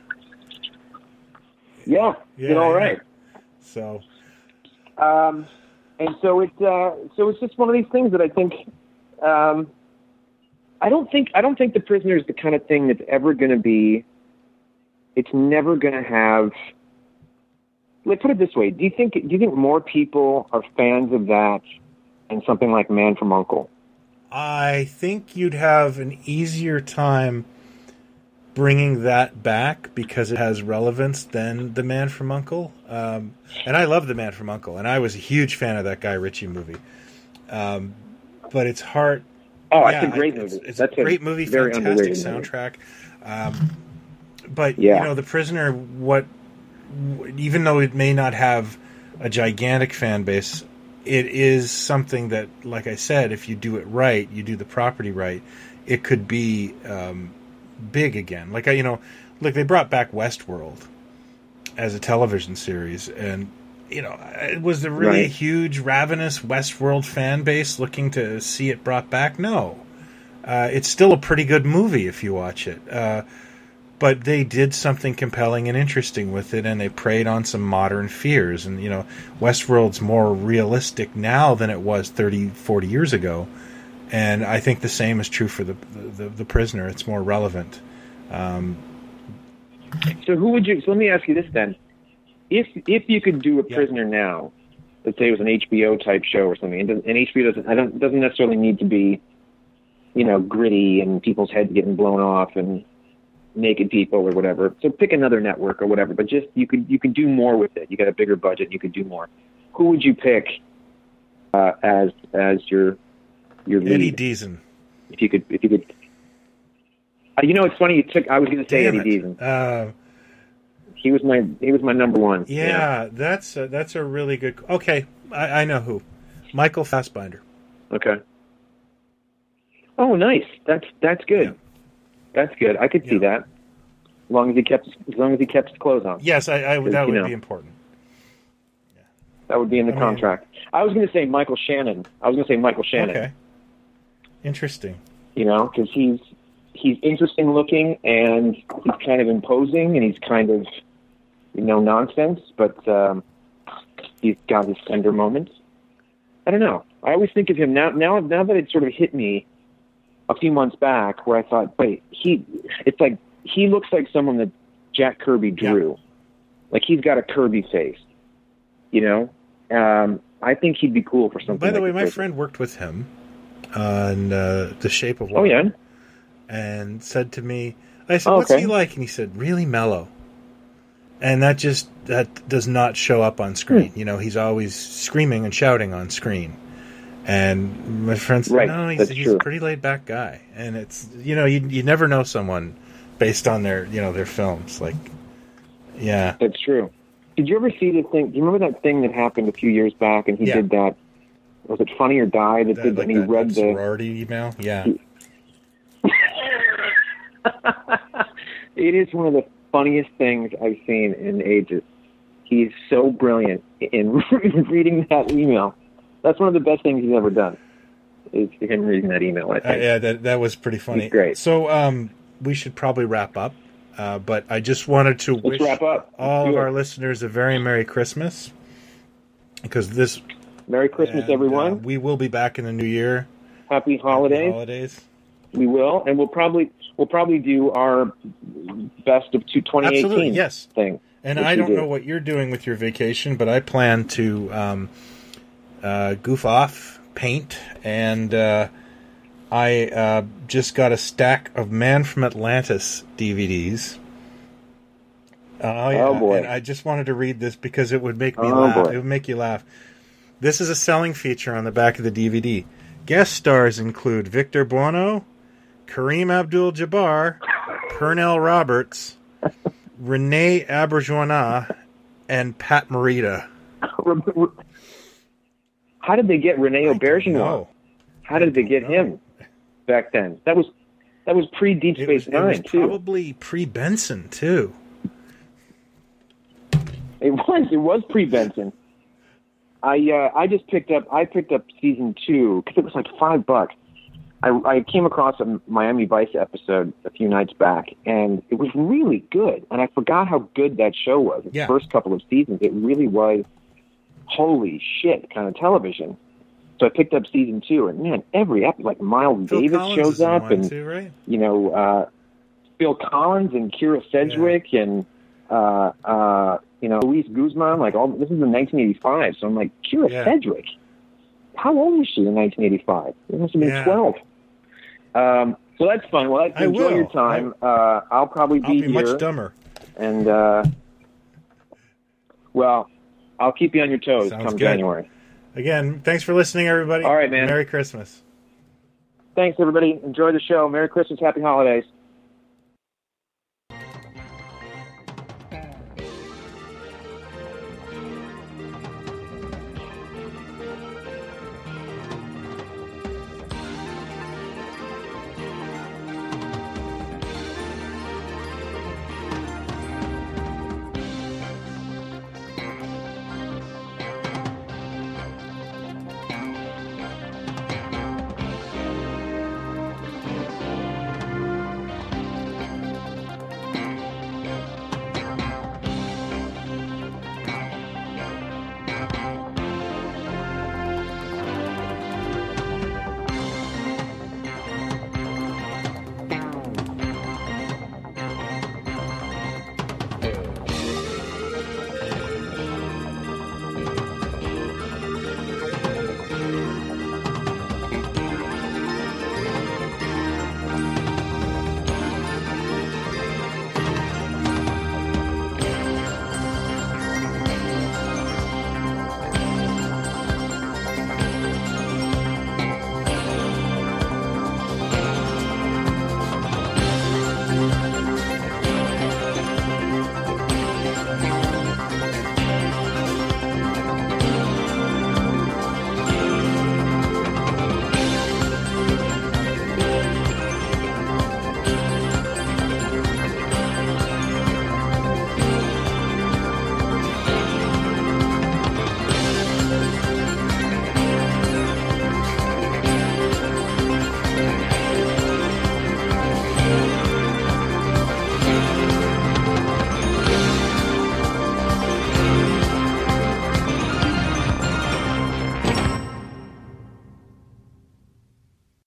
Yeah, Yeah, did all yeah. right. So Um, and so it uh, so it's just one of these things that I think um, I don't think I don't think The Prisoner is the kind of thing that's ever going to be. It's never going to have. Let's put it this way: Do you think do you think more people are fans of that than something like Man from U N C L E? I think you'd have an easier time bringing that back because it has relevance than The Man from U N C L E. Um, and I love The Man from U N C L E, and I was a huge fan of that Guy Ritchie movie. Um, but it's hard. Oh, yeah, it's a great it's, movie. It's That's a great movie, very fantastic underrated movie. soundtrack. Um, but Yeah. you know, The Prisoner, what even though it may not have a gigantic fan base, it is something that, like I said, if you do it right, you do the property right, it could be um, big again. Like, you know, look, they brought back Westworld as a television series, and, you know, it was a really Right. huge, ravenous Westworld fan base looking to see it brought back? No. Uh, it's still a pretty good movie if you watch it. Uh, but they did something compelling and interesting with it, and they preyed on some modern fears. And, you know, Westworld's more realistic now than it was thirty, forty years ago. And I think the same is true for the the, the Prisoner. It's more relevant. Um, So who would you? So let me ask you this then: If if you could do a Yeah. Prisoner now, let's say it was an H B O type show or something, and, and H B O doesn't I don't doesn't necessarily need to be, you know, gritty and people's heads getting blown off and naked people or whatever. So pick another network or whatever. But just you could you could do more with it. You got a bigger budget. You could do more. Who would you pick uh, as as your your lead? Eddie Deason. If you could if you could. Uh, you know, it's funny. You took. I was going to say Damn Eddie it. Deason. Uh, He was my he was my number one. yeah, that's a, that's a really good. Okay, I, I know who. Michael Fassbinder. Okay. Oh, nice. That's that's good. Yeah. That's good. I could see Yeah. that. As long as he kept as long as he kept his clothes on. Yes, I, I Because, that you would know. be important. That would be in the I mean- contract. I was going to say Michael Shannon. I was going to say Michael Shannon. Okay. Interesting. You know, because he's he's interesting looking and he's kind of imposing and he's kind of you know nonsense, but um, he's got his tender moments. I don't know. I always think of him now. Now, now that it sort of hit me a few months back, where I thought, wait, he. It's like he looks like someone that Jack Kirby drew. Yeah. Like he's got a Kirby face. You know, um, I think he'd be cool for something. By the like way, The my Prisoner. friend worked with him on uh, The Shape of Water. Oh yeah. And said to me, I said, Oh, "What's okay. he like?" And he said, "Really mellow." And that just that does not show up on screen. Hmm. You know, he's always screaming and shouting on screen. And my friend said, Right, "No, he's, that's he's true. a pretty laid back guy." And it's you know you you never know someone based on their you know their films. Like, yeah, That's true. Did you ever see the thing? Do you remember that thing that happened a few years back? And he Yeah. did that. Was it Funny or Die that, That, did that? like And he that, read that the sorority email? Yeah. It is one of the funniest things I've seen in ages. He's so brilliant in reading that email. That's one of the best things he's ever done. Is him reading that email. I Uh, think. yeah, that that was pretty funny. He's great. So um, we should probably wrap up. Uh, but I just wanted to Let's wish wrap up. all Do of it. our listeners a very Merry Christmas. Because this Merry Christmas, and, everyone. uh, we will be back in the new year. Happy holidays. Happy holidays. We will, and we'll probably we'll probably do our best of two twenty eighteen Absolutely, yes. thing. And which I we don't do. know what you're doing with your vacation, but I plan to um, uh, goof off, paint, and uh, I uh, just got a stack of Man from Atlantis D V Ds. Oh, yeah. Oh, boy. And I just wanted to read this because it would make me Oh, laugh. boy. It would make you laugh. This is a selling feature on the back of the D V D. Guest stars include Victor Buono, Kareem Abdul-Jabbar, Pernell Roberts, Renee Auberjonois, and Pat Morita. How did they get Rene Auberjonois? No, How did they get know. him back then? That was that was pre Deep it Space was, it was Nine too. probably pre-Benson too. It was. It was pre Benson. I uh, I just picked up. I picked up season two because it was like five bucks. I, I came across a Miami Vice episode a few nights back, and it was really good. And I forgot how good that show was. The Yeah. first couple of seasons, it really was holy shit kind of television. So I picked up season two, and man, every episode, like Miles Phil Davis Collins shows is in up, one and too, right? you know, uh, Phil Collins and Kira Sedgwick and, uh, uh, you know, Luis Guzman, like all, this is in nineteen eighty-five. So I'm like, Kira Yeah. Sedgwick, how old was she in nineteen eighty-five? It must have been Yeah. twelve. Um, so that's fun. Well, I enjoy will. your time. Uh, I'll probably I'll be, be here. much dumber. And, uh, well, I'll keep you on your toes Sounds come good. January. Again, thanks for listening, everybody. All right, man. Merry Christmas. Thanks, everybody. Enjoy the show. Merry Christmas. Happy holidays.